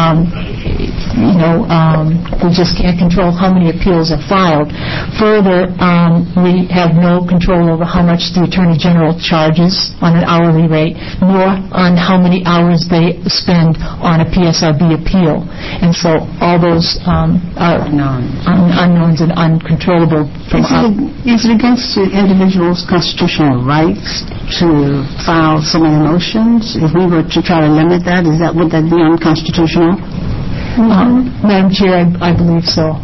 we just can't control how many appeals are filed. Further, we have no control over how much the Attorney General charges on an hourly rate, nor on how many hours they spend on a PSRB appeal. And so all those are unknowns and uncontrollable from us. Is it against the individual's constitutional rights to file so many motions? If we were to try to limit that, would that be unconstitutional? Madam Chair, I believe so.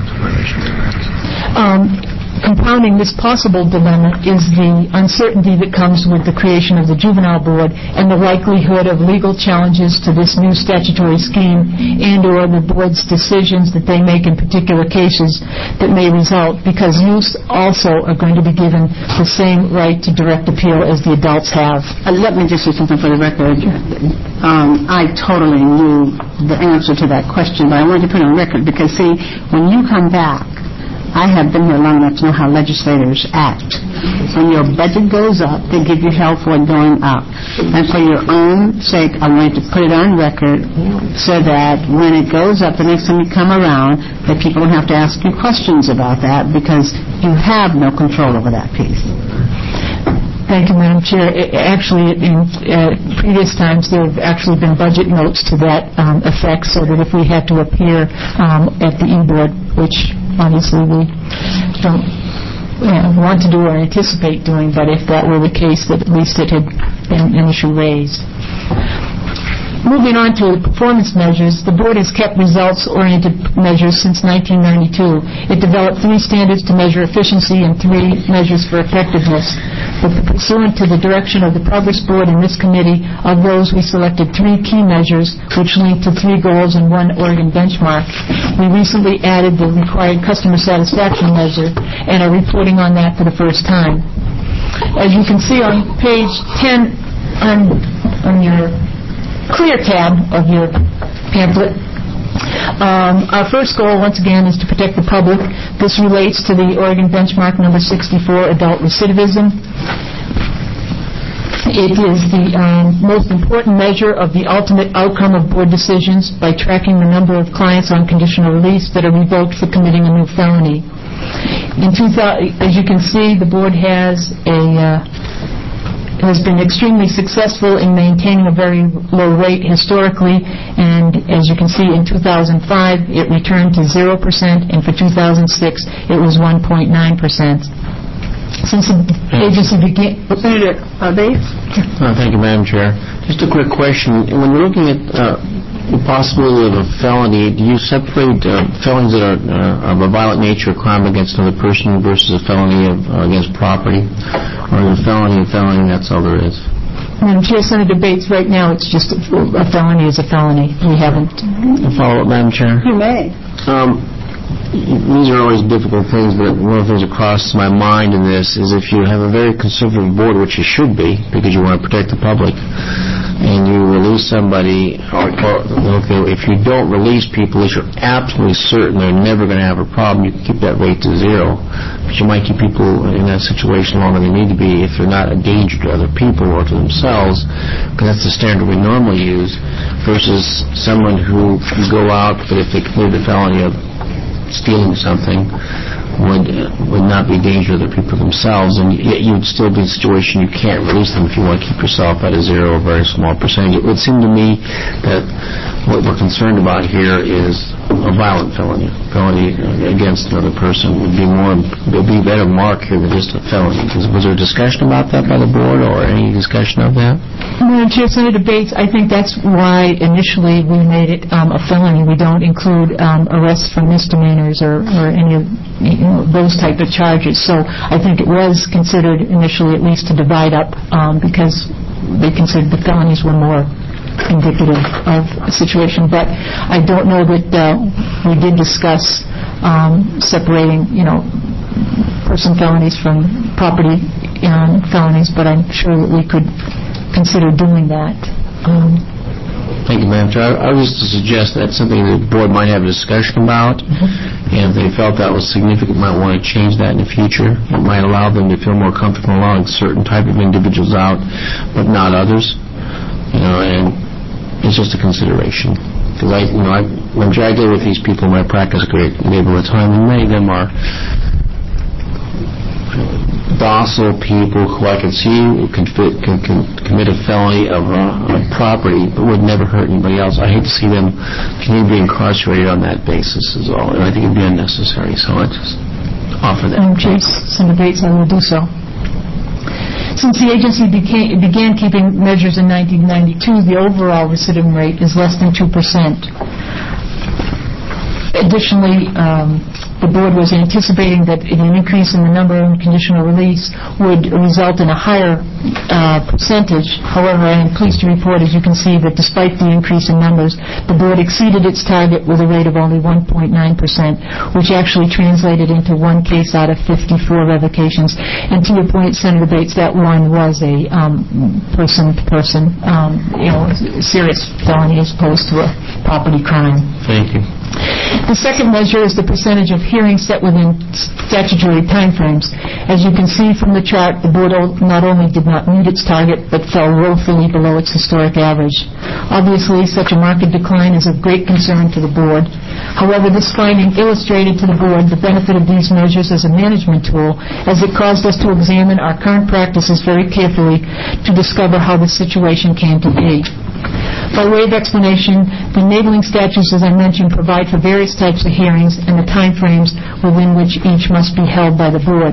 Compounding this possible dilemma is the uncertainty that comes with the creation of the juvenile board and the likelihood of legal challenges to this new statutory scheme and/or the board's decisions that they make in particular cases that may result, because youths also are going to be given the same right to direct appeal as the adults have. Let me just say something for the record. I totally knew the answer to that question, but I wanted to put it on record because, see, when you come back, I have been here long enough to know how legislators act. When your budget goes up, they give you hell for it going up. And for your own sake, I wanted to put it on record so that when it goes up, the next time you come around, that people don't have to ask you questions about that because you have no control over that piece. Thank you, Madam Chair. Actually, in previous times, there have actually been budget notes to that effect, so that if we had to appear at the E-Board, which obviously we don't want to do or anticipate doing, but if that were the case, that at least it had been an issue raised. Moving on to performance measures, the board has kept results-oriented measures since 1992. It developed 3 standards to measure efficiency and 3 measures for effectiveness. But pursuant to the direction of the Progress Board and this committee, of those we selected 3 key measures which link to 3 goals and 1 Oregon benchmark. We recently added the required customer satisfaction measure and are reporting on that for the first time. As you can see on page 10 on your clear tab of your pamphlet, our first goal, once again, is to protect the public. This relates to the Oregon benchmark number 64, adult recidivism. It is the most important measure of the ultimate outcome of board decisions by tracking the number of clients on conditional release that are revoked for committing a new felony. As you can see, the board has been extremely successful in maintaining a very low rate historically, and as you can see, in 2005 it returned to 0%, and for 2006 it was 1.9%. Since the agency began... Senator Bates? Thank you, Madam Chair. Just a quick question. When you're looking at the possibility of a felony, do you separate felonies that are of a violent nature, a crime against another person, versus a felony against property? Or is a felony, that's all there is? Madam Chair, Senator Bates, right now it's just a felony is a felony. We haven't... A follow-up, Madam Chair? You may. These are always difficult things, but one of the things that crosses my mind in this is if you have a very conservative board, which you should be, because you want to protect the public, and you release somebody, or if you don't release people, if you're absolutely certain they're never going to have a problem, you can keep that rate to 0. But you might keep people in that situation longer than they need to be if they're not a danger to other people or to themselves, because that's the standard we normally use, versus someone who can go out, but if they committed a felony of stealing something, would not be a danger to the people themselves, and yet you would still be in a situation you can't release them if you want to keep yourself at a 0 or a very small percentage. It would seem to me that what we're concerned about here is a violent felony against another person would be a better mark here than just a felony. Was there a discussion about that by the board, or any discussion of that? Madam Chair, Senator Bates, I think that's why initially we made it a felony. We don't include arrests for misdemeanors or any of those type of charges. So I think it was considered initially at least to divide up because they considered the felonies were more indicative of a situation. But I don't know that we did discuss separating, person felonies from property felonies, but I'm sure that we could consider doing that. Thank you, Madam Chair. I was to suggest that's something the board might have a discussion about, and if they felt that was significant, might want to change that in the future. It might allow them to feel more comfortable allowing certain type of individuals out, but not others. And it's just a consideration. Because I deal with these people in my practice a great deal of the time, and many of them are docile people who I can see can commit a felony of property but would never hurt anybody else. I hate to see them continue to be incarcerated on that basis is all, and I think it would be unnecessary, so I just offer that. Madam Chair, Senator Bates, I will do so. Since the agency began keeping measures in 1992, the overall recidivism rate is less than 2%. Additionally, the board was anticipating that an increase in the number of conditional release would result in a higher percentage. However, I am pleased to report, as you can see, that despite the increase in numbers, the board exceeded its target with a rate of only 1.9%, which actually translated into 1 case out of 54 revocations. And to your point, Senator Bates, that one was a person-to-person, serious felony as opposed to a property crime. Thank you. The second measure is the percentage of hearings set within statutory timeframes. As you can see from the chart, the board not only did not meet its target, but fell woefully below its historic average. Obviously, such a marked decline is of great concern to the board. However, this finding illustrated to the board the benefit of these measures as a management tool, as it caused us to examine our current practices very carefully to discover how the situation came to be. By way of explanation, the enabling statutes, as I mentioned, provide for various types of hearings and the time frames within which each must be held by the board.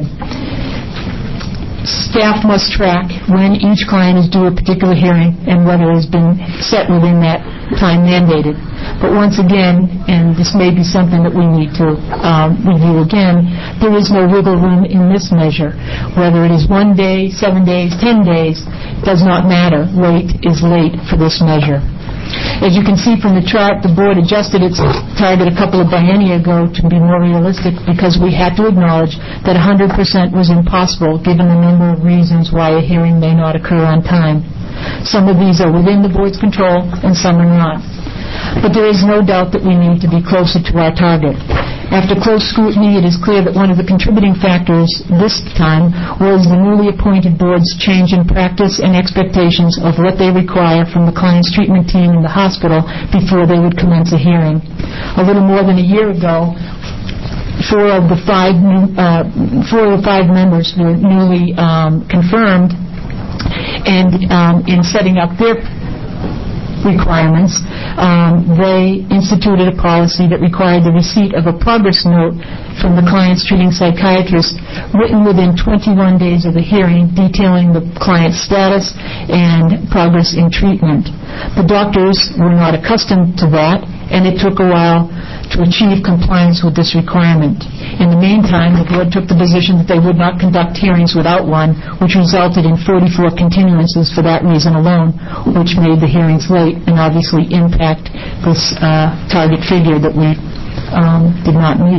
Staff must track when each client is due a particular hearing and whether it has been set within that time mandated. But once again, and this may be something that we need to review again, there is no wiggle room in this measure. Whether it is 1 day, 7 days, 10 days, does not matter. Late is late for this measure. As you can see from the chart, the board adjusted its target a couple of biennia ago to be more realistic because we had to acknowledge that 100% was impossible given the number of reasons why a hearing may not occur on time. Some of these are within the board's control and some are not. But there is no doubt that we need to be closer to our target. After close scrutiny, it is clear that one of the contributing factors this time was the newly appointed board's change in practice and expectations of what they require from the client's treatment team in the hospital before they would commence a hearing. A little more than a year ago, four of the five members were newly confirmed, and in setting up their requirements, they instituted a policy that required the receipt of a progress note from the client's treating psychiatrist written within 21 days of the hearing detailing the client's status and progress in treatment. The doctors were not accustomed to that, and it took a while to achieve compliance with this requirement. In the meantime, the board took the position that they would not conduct hearings without one, which resulted in 44 continuances for that reason alone, which made the hearings late and obviously impact this target figure that we did not meet.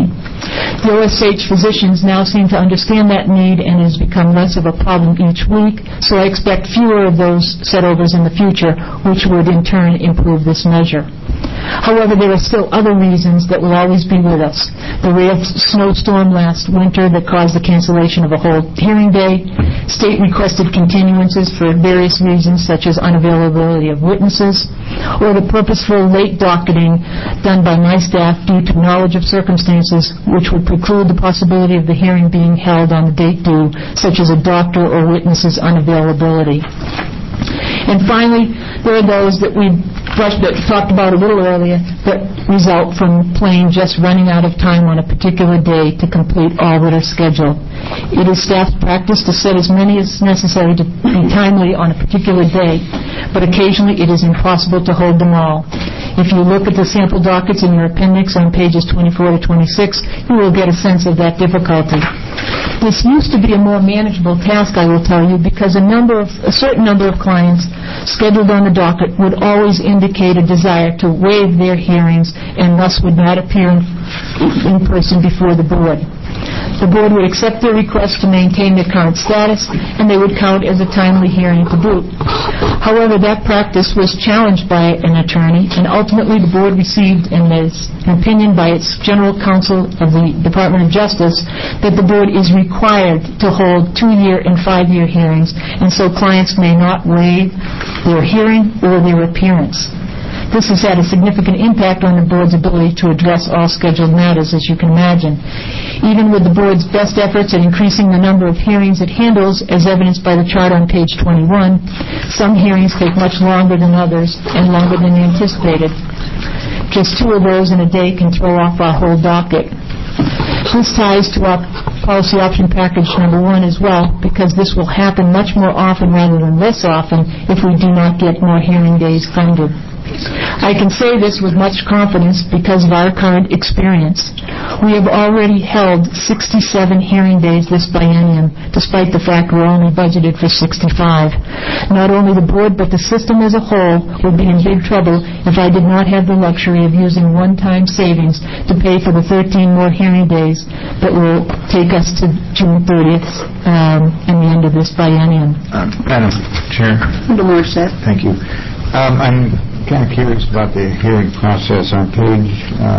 The OSH physicians now seem to understand that need, and it has become less of a problem each week, so I expect fewer of those set-overs in the future, which would in turn improve this measure. However, there are still other reasons that will always be with us. The rare snowstorm last winter that caused the cancellation of a whole hearing day, state-requested continuances for various reasons such as unavailability of witnesses, or the purposeful late docketing done by my staff due to knowledge of circumstances which would preclude the possibility of the hearing being held on the date due, such as a doctor or witness's unavailability. And finally, there are those that we talked about a little earlier that result from plain just running out of time on a particular day to complete all that are scheduled. It is staff's practice to set as many as necessary to be timely on a particular day, but occasionally it is impossible to hold them all. If you look at the sample dockets in your appendix on pages 24 to 26, you will get a sense of that difficulty. This used to be a more manageable task, I will tell you, because a certain number of clients scheduled on the docket would always indicate a desire to waive their hearings and thus would not appear in person before the board. The board would accept their request to maintain their current status, and they would count as a timely hearing to boot. However, that practice was challenged by an attorney, and ultimately the board received an opinion by its general counsel of the Department of Justice that the board is required to hold 2-year and 5-year hearings, and so clients may not waive their hearing or their appearance. This has had a significant impact on the board's ability to address all scheduled matters, as you can imagine. Even with the board's best efforts at increasing the number of hearings it handles, as evidenced by the chart on page 21, some hearings take much longer than others and longer than anticipated. Just 2 of those in a day can throw off our whole docket. This ties to our policy option package number 1 as well, because this will happen much more often rather than less often if we do not get more hearing days funded. I can say this with much confidence because of our current experience. We have already held 67 hearing days this biennium, despite the fact we're only budgeted for 65. Not only the board, but the system as a whole would be in big trouble if I did not have the luxury of using one-time savings to pay for the 13 more hearing days that will take us to June 30th in the end of this biennium. Madam Chair. Thank you. I'm kind of curious about the hearing process. On page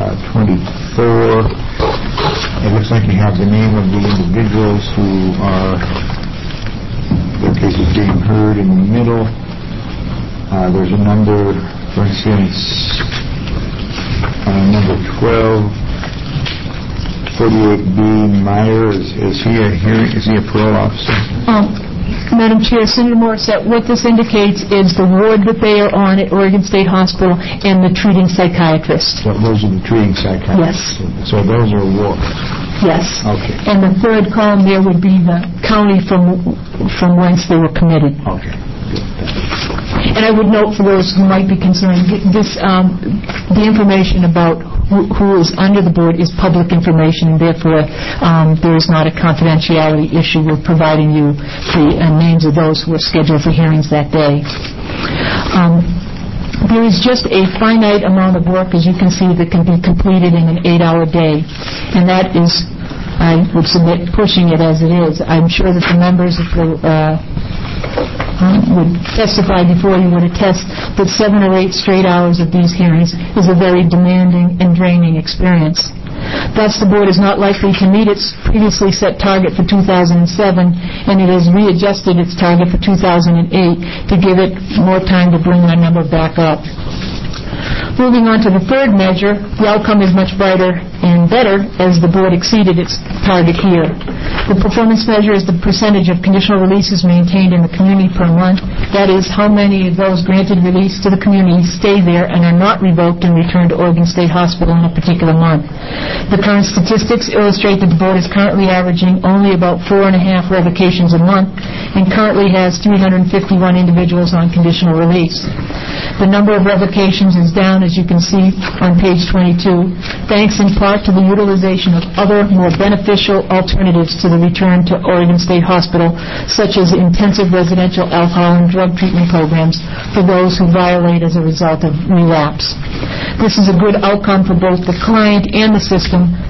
24, it looks like you have the name of the individuals who are, their cases being heard in the middle. There's a number, for instance, number 12, 48B, Meyer. Is he a parole officer? Madam Chair, Senator Morissette, what this indicates is the ward that they are on at Oregon State Hospital and the treating psychiatrist. So those are the treating psychiatrists? Yes. So those are wards? Yes. Okay. And the third column there would be the county from whence they were committed. Okay. And I would note for those who might be concerned, this the information about who is under the board is public information, and therefore there is not a confidentiality issue with providing you the names of those who are scheduled for hearings that day. There is just a finite amount of work, as you can see, that can be completed in an 8-hour day, and that is, I would submit, pushing it as it is. I'm sure that the members of the would testify before you would attest that 7 or 8 straight hours of these hearings is a very demanding and draining experience. Thus, the board is not likely to meet its previously set target for 2007, and it has readjusted its target for 2008 to give it more time to bring our number back up. Moving on to the third measure, the outcome is much brighter and better as the board exceeded its target here. The performance measure is the percentage of conditional releases maintained in the community per month. That is, how many of those granted release to the community stay there and are not revoked and returned to Oregon State Hospital in a particular month. The current statistics illustrate that the board is currently averaging only about 4.5 revocations a month and currently has 351 individuals on conditional release. The number of revocations is down, as you can see on page 22, thanks in part to the utilization of other, more beneficial alternatives to the return to Oregon State Hospital, such as intensive residential alcohol and drug treatment programs for those who violate as a result of relapse. This is a good outcome for both the client and the system,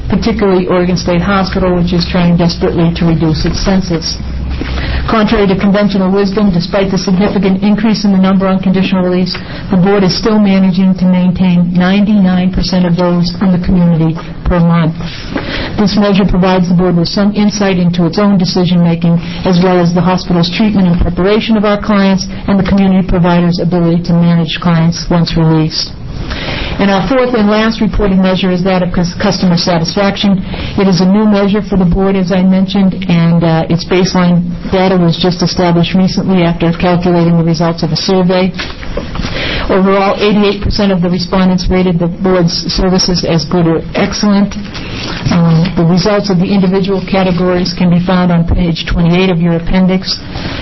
particularly Oregon State Hospital, which is trying desperately to reduce its census. Contrary to conventional wisdom, despite the significant increase in the number on conditional release, the board is still managing to maintain 99% of those in the community per month. This measure provides the board with some insight into its own decision-making, as well as the hospital's treatment and preparation of our clients and the community provider's ability to manage clients once released. And our fourth and last reporting measure is that of customer satisfaction. It is a new measure for the board, as I mentioned, and its baseline data was just established recently after calculating the results of a survey. Overall, 88% of the respondents rated the board's services as good or excellent. The results of the individual categories can be found on page 28 of your appendix.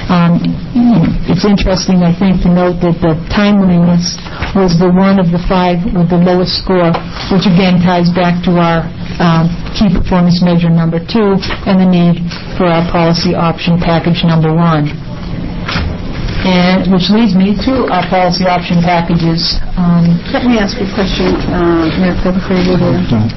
It's interesting, I think, to note that the timeliness was the one of the five with the lowest score, which again ties back to our key performance measure number 2 and the need for our policy option package number 1. And which leads me to our policy option packages. Let me ask you a question, Mayor, before you go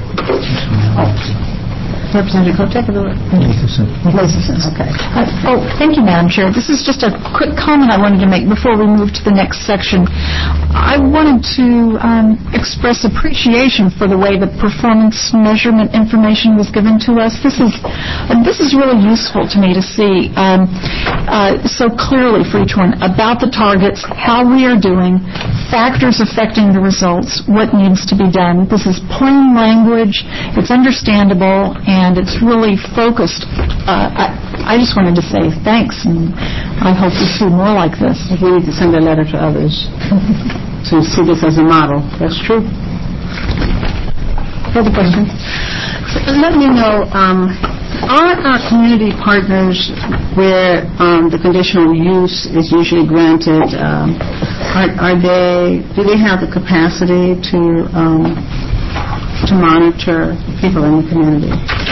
there. Representative Kotek, Lathison. Okay. Thank you, Madam Chair. This is just a quick comment I wanted to make before we move to the next section. I wanted to express appreciation for the way the performance measurement information was given to us. This is really useful to me to see so clearly for each one about the targets, how we are doing, factors affecting the results, what needs to be done. This is plain language, it's understandable, and it's really focused. I just wanted to say thanks, and I hope we see more like this. We need to send a letter to others to see this as a model. That's true. Further questions? Let me know, are our community partners where the conditional use is usually granted, do they have the capacity to monitor people in the community?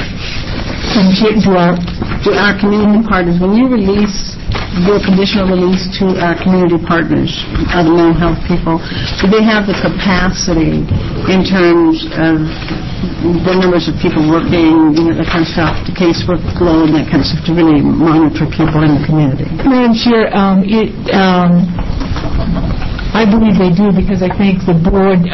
Do our community partners, when you release your conditional release to our community partners, other mental health people, do they have the capacity in terms of the numbers of people working, that kind of stuff, the casework flow and that kind of stuff, to really monitor people in the community? Madam Chair, I believe they do, because I think the board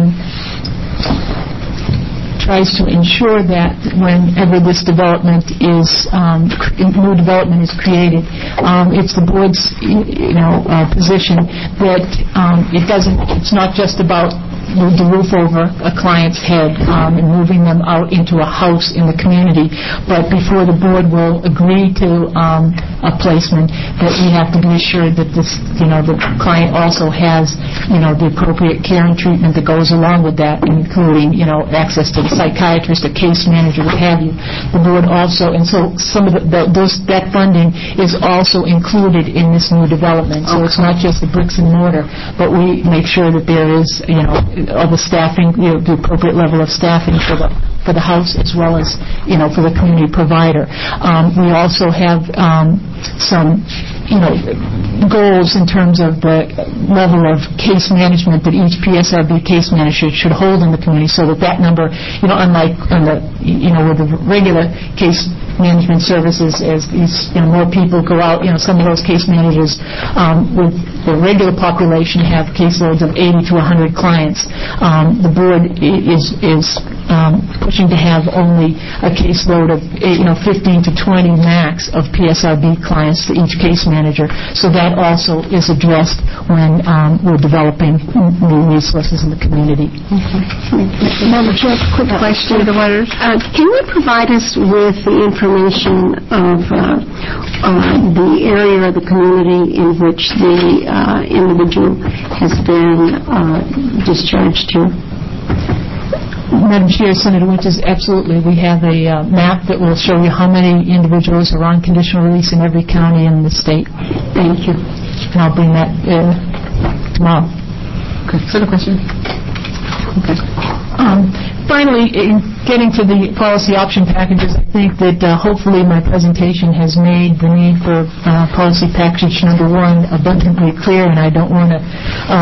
tries to ensure that whenever this development is new development is created, it's the board's position that it's not just about the roof over a client's head and moving them out into a house in the community, but before the board will agree to a placement, that we have to be assured that this, the client also has, the appropriate care and treatment that goes along with that, including, access to the psychiatrist, a case manager, what have you. The board also, and so some of that funding is also included in this new development. So it's not just the bricks and mortar, but we make sure that there is, of the staffing, the appropriate level of staffing for the house as well as, for the community provider. We also have some, goals in terms of the level of case management that each PSRB case manager should hold in the community, so that number, unlike on the, with the regular case management services, as these, more people go out, some of those case managers with the regular population have caseloads of 80 to 100 clients. The board is pushing to have only a caseload of 15 to 20 max of PSRB clients to each case manager. So that also is addressed when we're developing new resources in the community. Madam Chair, quick question. Can you provide us with the information of the area of the community in which the individual has been discharged to? Madam Chair, Senator Winters, absolutely. We have a map that will show you how many individuals are on conditional release in every county in the state. Thank you. And I'll bring that tomorrow. Okay. Further question? Okay. Finally, in getting to the policy option packages, I think that hopefully my presentation has made the need for policy package number 1 abundantly clear, and I don't want to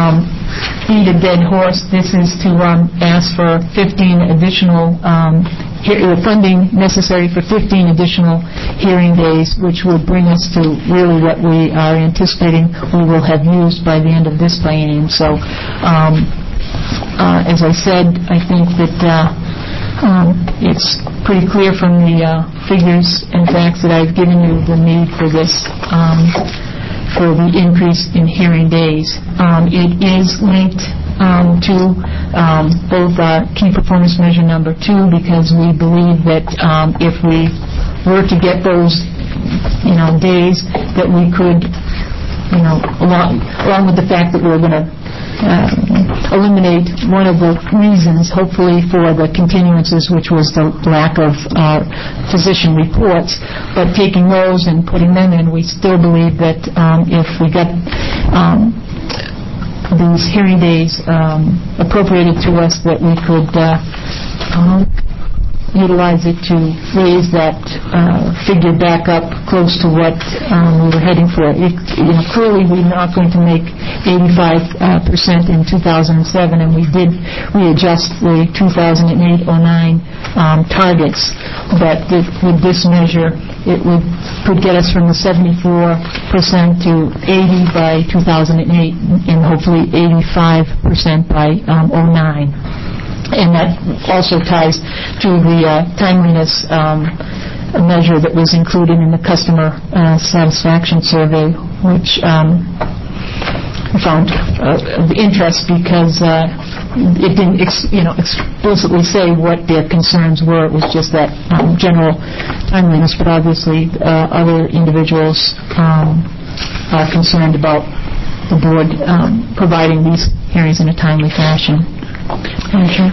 beat a dead horse. This is to ask for 15 additional funding necessary for 15 additional hearing days, which will bring us to really what we are anticipating we will have used by the end of this biennium. So, as I said, I think that it's pretty clear from the figures and facts that I've given you the need for this, for the increase in hearing days. It is linked to both key performance measure number 2, because we believe that if we were to get those days, that we could, along with the fact that we're going to eliminate one of the reasons, hopefully, for the continuances, which was the lack of physician reports. But taking those and putting them in, we still believe that if we got these hearing days appropriated to us, that we could utilize it to raise that figure back up close to what we were heading for. Clearly, we're not going to make 85% in 2007, and we did readjust the 2008-09 targets. But with this measure, it could get us from the 74% to 80% by 2008, and hopefully 85% by 2009. And that also ties to the timeliness measure that was included in the customer satisfaction survey, which I found of interest because it didn't explicitly say what their concerns were. It was just that general timeliness, but obviously other individuals are concerned about the board providing these hearings in a timely fashion. Madam Chair.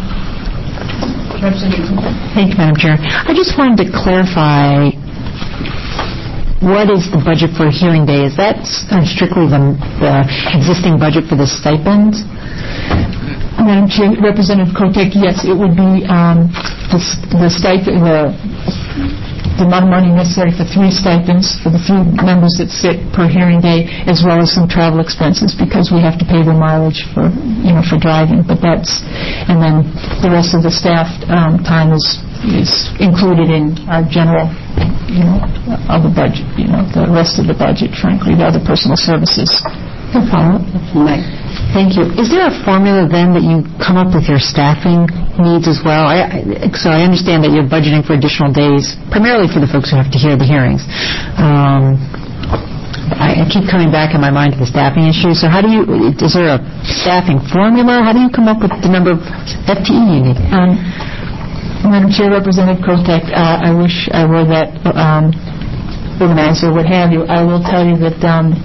Thank you, Madam Chair. I just wanted to clarify, what is the budget for a hearing day? Is that strictly the existing budget for the stipends? Madam Chair, Representative Kotek, yes, it would be the stipend, the amount of money necessary for 3 stipends for the 3 members that sit per hearing day, as well as some travel expenses, because we have to pay the mileage for driving. But and then the rest of the staff time is included in our general, other budget. The rest of the budget, frankly, the other personal services. No problem. Thank you. Is there a formula then that you come up with your staffing needs as well? So I understand that you're budgeting for additional days, primarily for the folks who have to hear the hearings. I keep coming back in my mind to the staffing issue. So is there a staffing formula? How do you come up with the number of FTE you need? Madam Chair, Representative Kotek, I wish I were that organized or what have you. I will tell you that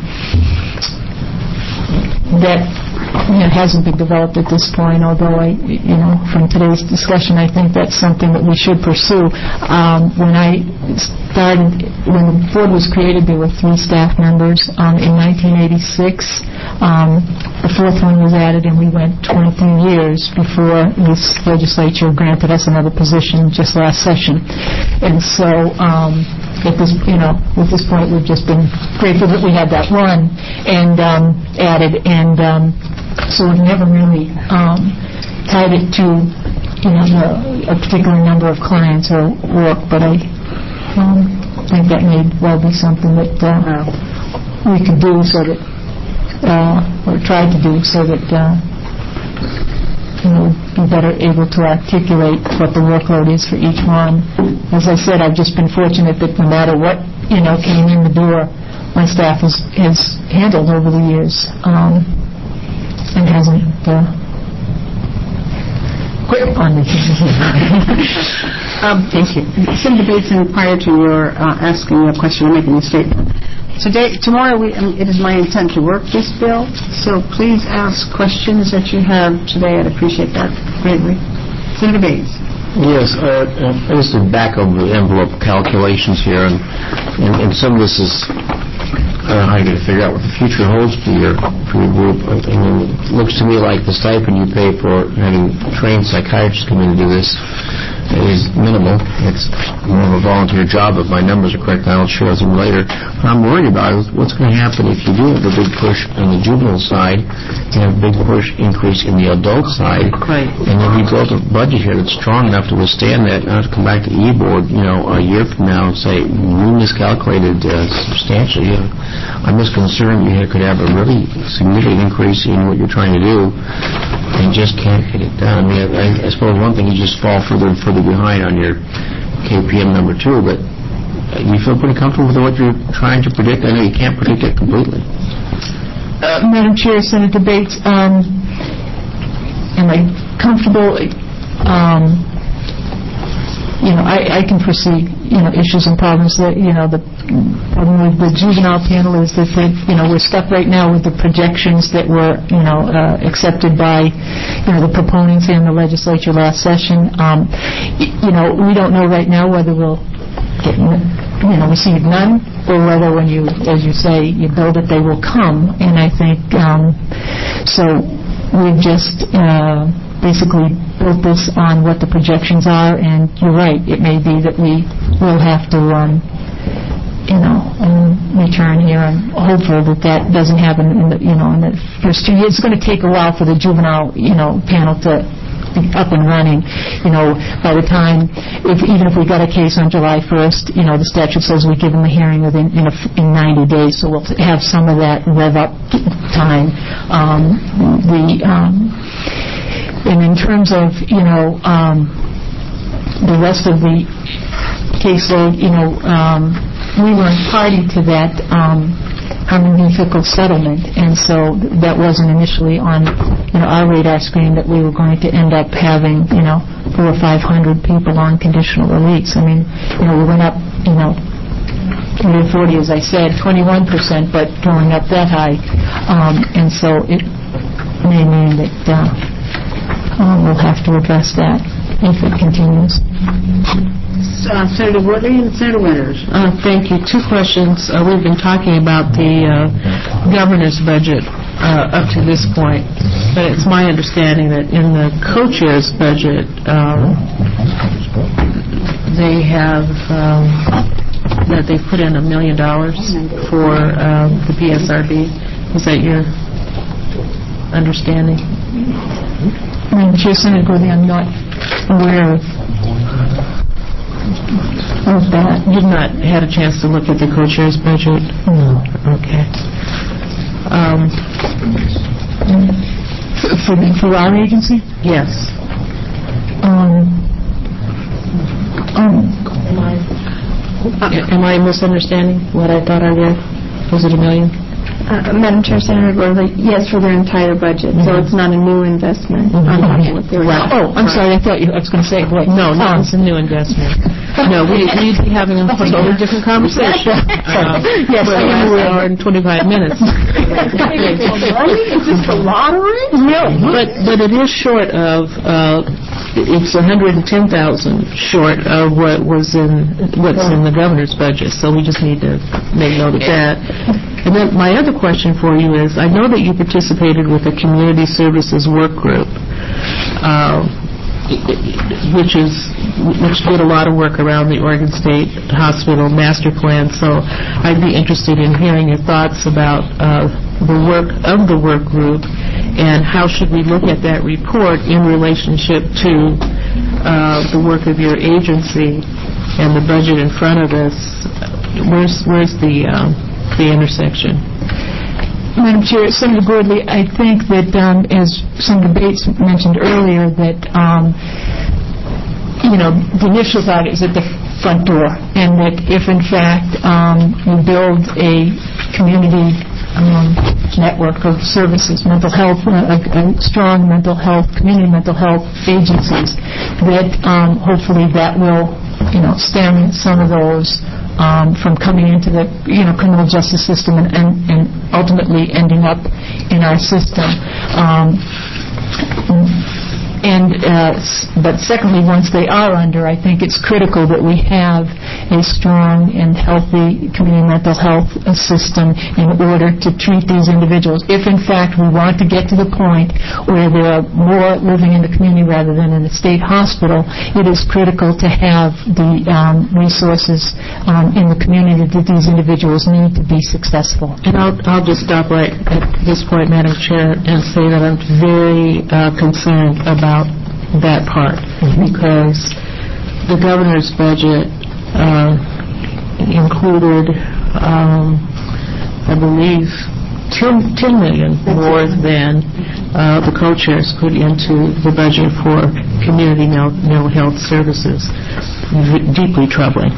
it hasn't been developed at this point, although from today's discussion, I think that's something that we should pursue. When the board was created, there were 3 staff members. In 1986, the 4th one was added, and we went 23 years before this legislature granted us another position just last session. And so, at this point, we've just been grateful that we had that one and added, and so we've never really tied it to a particular number of clients or work. But I think that may well be something that we could do so that, or tried to do so that be better able to articulate what the workload is for each one. As I said, I've just been fortunate that no matter what came in the door, my staff has handled over the years and hasn't quit on me. Thank you. Senator Bateson, prior to your asking a question or making a statement, tomorrow it is my intent to work this bill, so please ask questions that you have today. I'd appreciate that greatly. Senator Bates. Yes, I just did back of the envelope calculations here, and some of this is how you're going to figure out what the future holds for your group. I mean, it looks to me like the stipend you pay for having trained psychiatrists come in to do this is minimal. It's more of a volunteer job. If my numbers are correct, I'll share them later. What I'm worried about is what's going to happen if you do have a big push on the juvenile side and have a big push increase in the adult side. Right. And then we built a budget here that's strong enough to withstand that, not to come back to E-Board, a year from now and say, we miscalculated substantially. I'm just concerned you could have a really significant increase in what you're trying to do and just can't get it done. I suppose one thing, you just fall further and further behind on your KPM number 2, but you feel pretty comfortable with what you're trying to predict? I know you can't predict it completely. Madam Chair, Senate debates, am I comfortable? I can foresee, issues and problems that, the problem with the juvenile panel is that, we're stuck right now with the projections that were, accepted by, the proponents in the legislature last session. We don't know right now whether we'll get, receive none, or whether when you, as you say, you build it, they will come. And I think, so we've just, basically built this on what the projections are, and you're right, it may be that we will have to, return here. I'm hopeful that doesn't happen in the first 2 years. It's going to take a while for the juvenile, panel to be up and running. By the time, even if we got a case on July 1st, the statute says we give them a hearing within in 90 days, so we'll have some of that rev up time. And in terms of, the rest of the caseload, we weren't party to that Harmony-Fickle settlement, and so that wasn't initially on, our radar screen that we were going to end up having, 400 or 500 people on conditional release. I mean, we went up, 40, as I said, 21%, but going up that high, and so it may mean that we'll have to address that if it continues. Senator Woodley and Senator Winters. Thank you. 2 questions. We've been talking about the governor's budget up to this point, but it's my understanding that in the co-chair's budget, they have that they put in $1 million for the PSRB. Is that your understanding? Madam Chair, Senator Woodley, I'm not aware of that. You've not had a chance to look at the co-chair's budget? No. Okay. For our agency? Yes. Am I misunderstanding what I thought I read? Was it $1 million? Madam Chair, Senator Gordon, yes, for their entire budget, so it's not a new investment on top of what they were. Oh, I'm sorry, I was going to say, what? No, it's a new investment. No, we'd be having a totally different conversation. Yes, for the last hour and 25 minutes. Is this the lottery? No, but it is short of, it's $110,000 short of what's in the governor's budget, so we just need to make note of that. And then my other question for you is, I know that you participated with a community services work group, which did a lot of work around the Oregon State Hospital master plan. So I'd be interested in hearing your thoughts about the work of the work group and how should we look at that report in relationship to the work of your agency and the budget in front of us. Where's the intersection? Madam Chair, Senator Gordley, I think that as some debates mentioned earlier, that the initial thought is at the front door, and that if in fact we build a community network of services, mental health, a strong mental health, community mental health agencies, that hopefully that will stem some of those from coming into the criminal justice system and ultimately ending up in our system. But secondly, once they are under, I think it's critical that we have a strong and healthy community mental health system in order to treat these individuals. If, in fact, we want to get to the point where there are more living in the community rather than in the state hospital, it is critical to have the resources in the community that these individuals need to be successful. And I'll just stop right at this point, Madam Chair, and say that I'm very concerned about that part because the governor's budget included, I believe, $10 million more than the co-chairs put into the budget for community mental health services. Deeply troubling.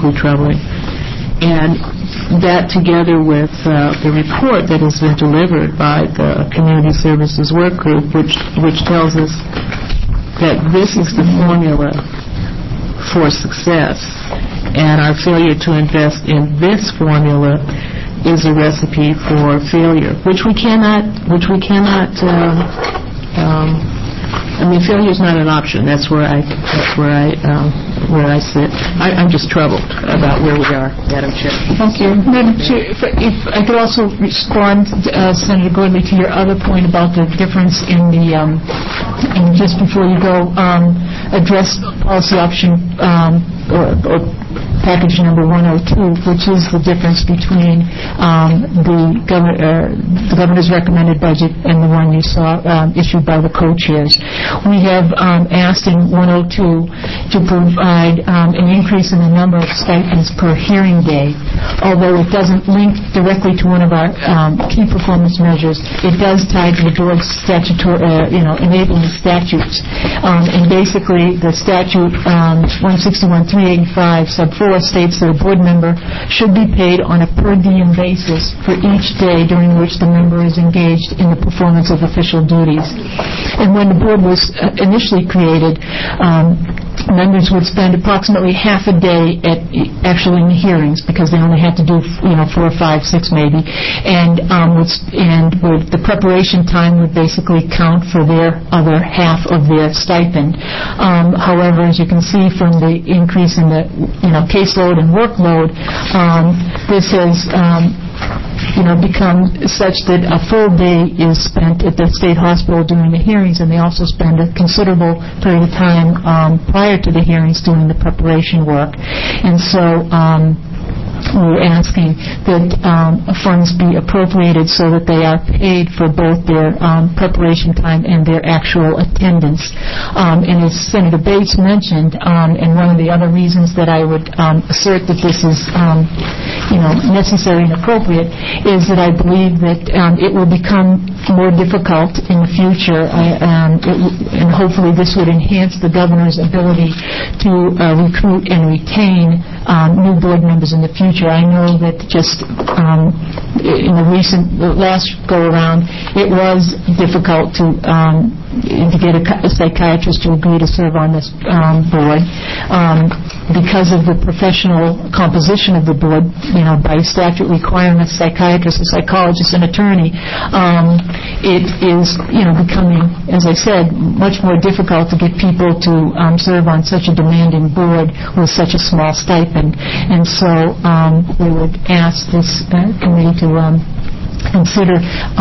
And that, together with the report that has been delivered by the Community Services Work Group, which tells us that this is the formula for success, and our failure to invest in this formula is a recipe for failure, which we cannot. Failure is not an option. That's where I sit. I'm just troubled about where we are, Madam Chair. Thank you. Madam Chair, if I could also respond, Senator Gordley, to your other point about the difference in the, and just before you go, address policy option or package number 102, which is the difference between the governor's recommended budget and the one you saw issued by the co-chairs. We have asked in 102 to provide an increase in the number of stipends per hearing day. Although it doesn't link directly to one of our key performance measures, it does tie to the board's statutory, enabling statutes. And basically, the statute 161.385 sub 4 states that a board member should be paid on a per diem basis for each day during which the member is engaged in the performance of official duties. And when the board was initially created, members would spend approximately half a day actually in the hearings because they only had to do 4 or 5, 6 maybe, and with the preparation time would basically count for their other half of their stipend. However, as you can see from the increase in the caseload and workload, this has become such that a full day is spent at the state hospital doing the hearings, and they also spend a considerable period of time prior to the hearings doing the preparation work. And so we're asking that funds be appropriated so that they are paid for both their preparation time and their actual attendance. And as Senator Bates mentioned, and one of the other reasons that I would assert that this is necessary and appropriate is that I believe that it will become more difficult in the future, and hopefully this would enhance the governor's ability to recruit and retain new board members in the future. I know that just in the last go-around, it was difficult to get a psychiatrist to agree to serve on this board because of the professional composition of the board, by statute requiring a psychiatrist, a psychologist, an attorney. It is, becoming, as I said, much more difficult to get people to serve on such a demanding board with such a small stipend. And so we would ask this committee to consider,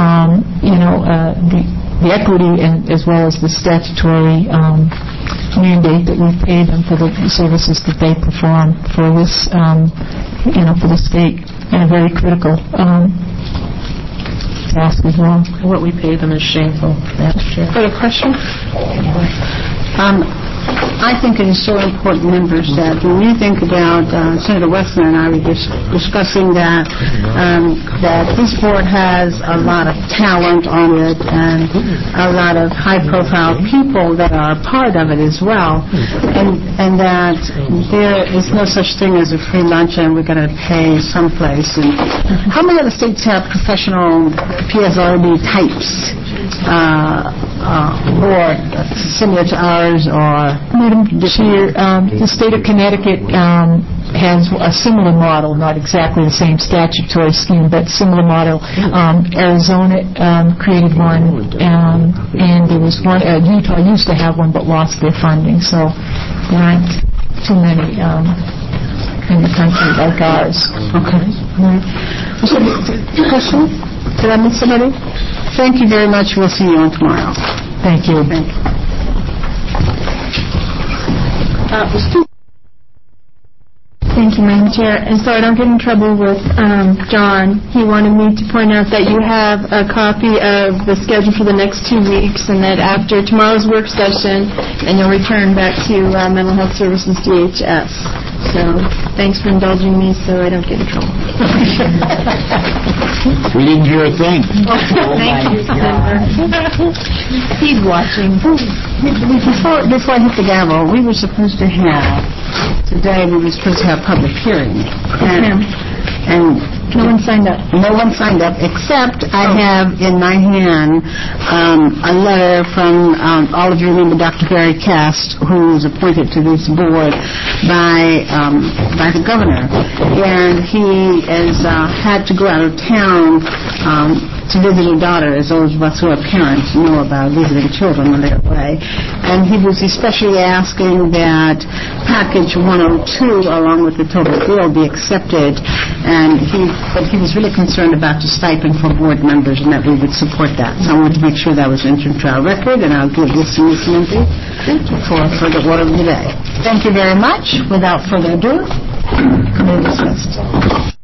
the equity and as well as the statutory mandate that we pay them for the services that they perform for this, for the state, and a very critical task as well. What we pay them is shameful, Madam Chair. Got a question? I think it is so important, members, that when you think about Senator Wessler and I were discussing that this board has a lot of talent on it and a lot of high-profile people that are part of it as well, and that there is no such thing as a free lunch and we're going to pay someplace. And how many other states have professional PSRB types board similar to ours? Or Madam Chair, the state of Connecticut has a similar model, not exactly the same statutory scheme, but similar model. Arizona created one, and there was one. Utah used to have one, but lost their funding. So there aren't too many in the country like ours. Okay. Question? Did I miss somebody? Thank you very much. We'll see you on tomorrow. Thank you. Thank you. Thank you, Madam Chair. And so I don't get in trouble with John, he wanted me to point out that you have a copy of the schedule for the next 2 weeks, and that after tomorrow's work session, and you'll return back to Mental Health Services DHS. So thanks for indulging me so I don't get in trouble. We didn't hear a thing. Thank you, Senator. He's watching. Before I hit the gavel, we were supposed to have, today we were supposed to have public hearing. And No one signed up. no one signed up, except I have in my hand a letter from, all of you remember Dr. Barry Cast, who was appointed to this board by the governor. And he has had to go out of town to visit a daughter, as those of us who are parents know about visiting children when they're away. And he was especially asking that package 102, along with the total bill, be accepted. But he was really concerned about the stipend for board members and that we would support that. So I wanted to make sure that was entered into our record, and I'll give this to Ms. Minty for the order of the day. Thank you very much. Without further ado, committee dismissed.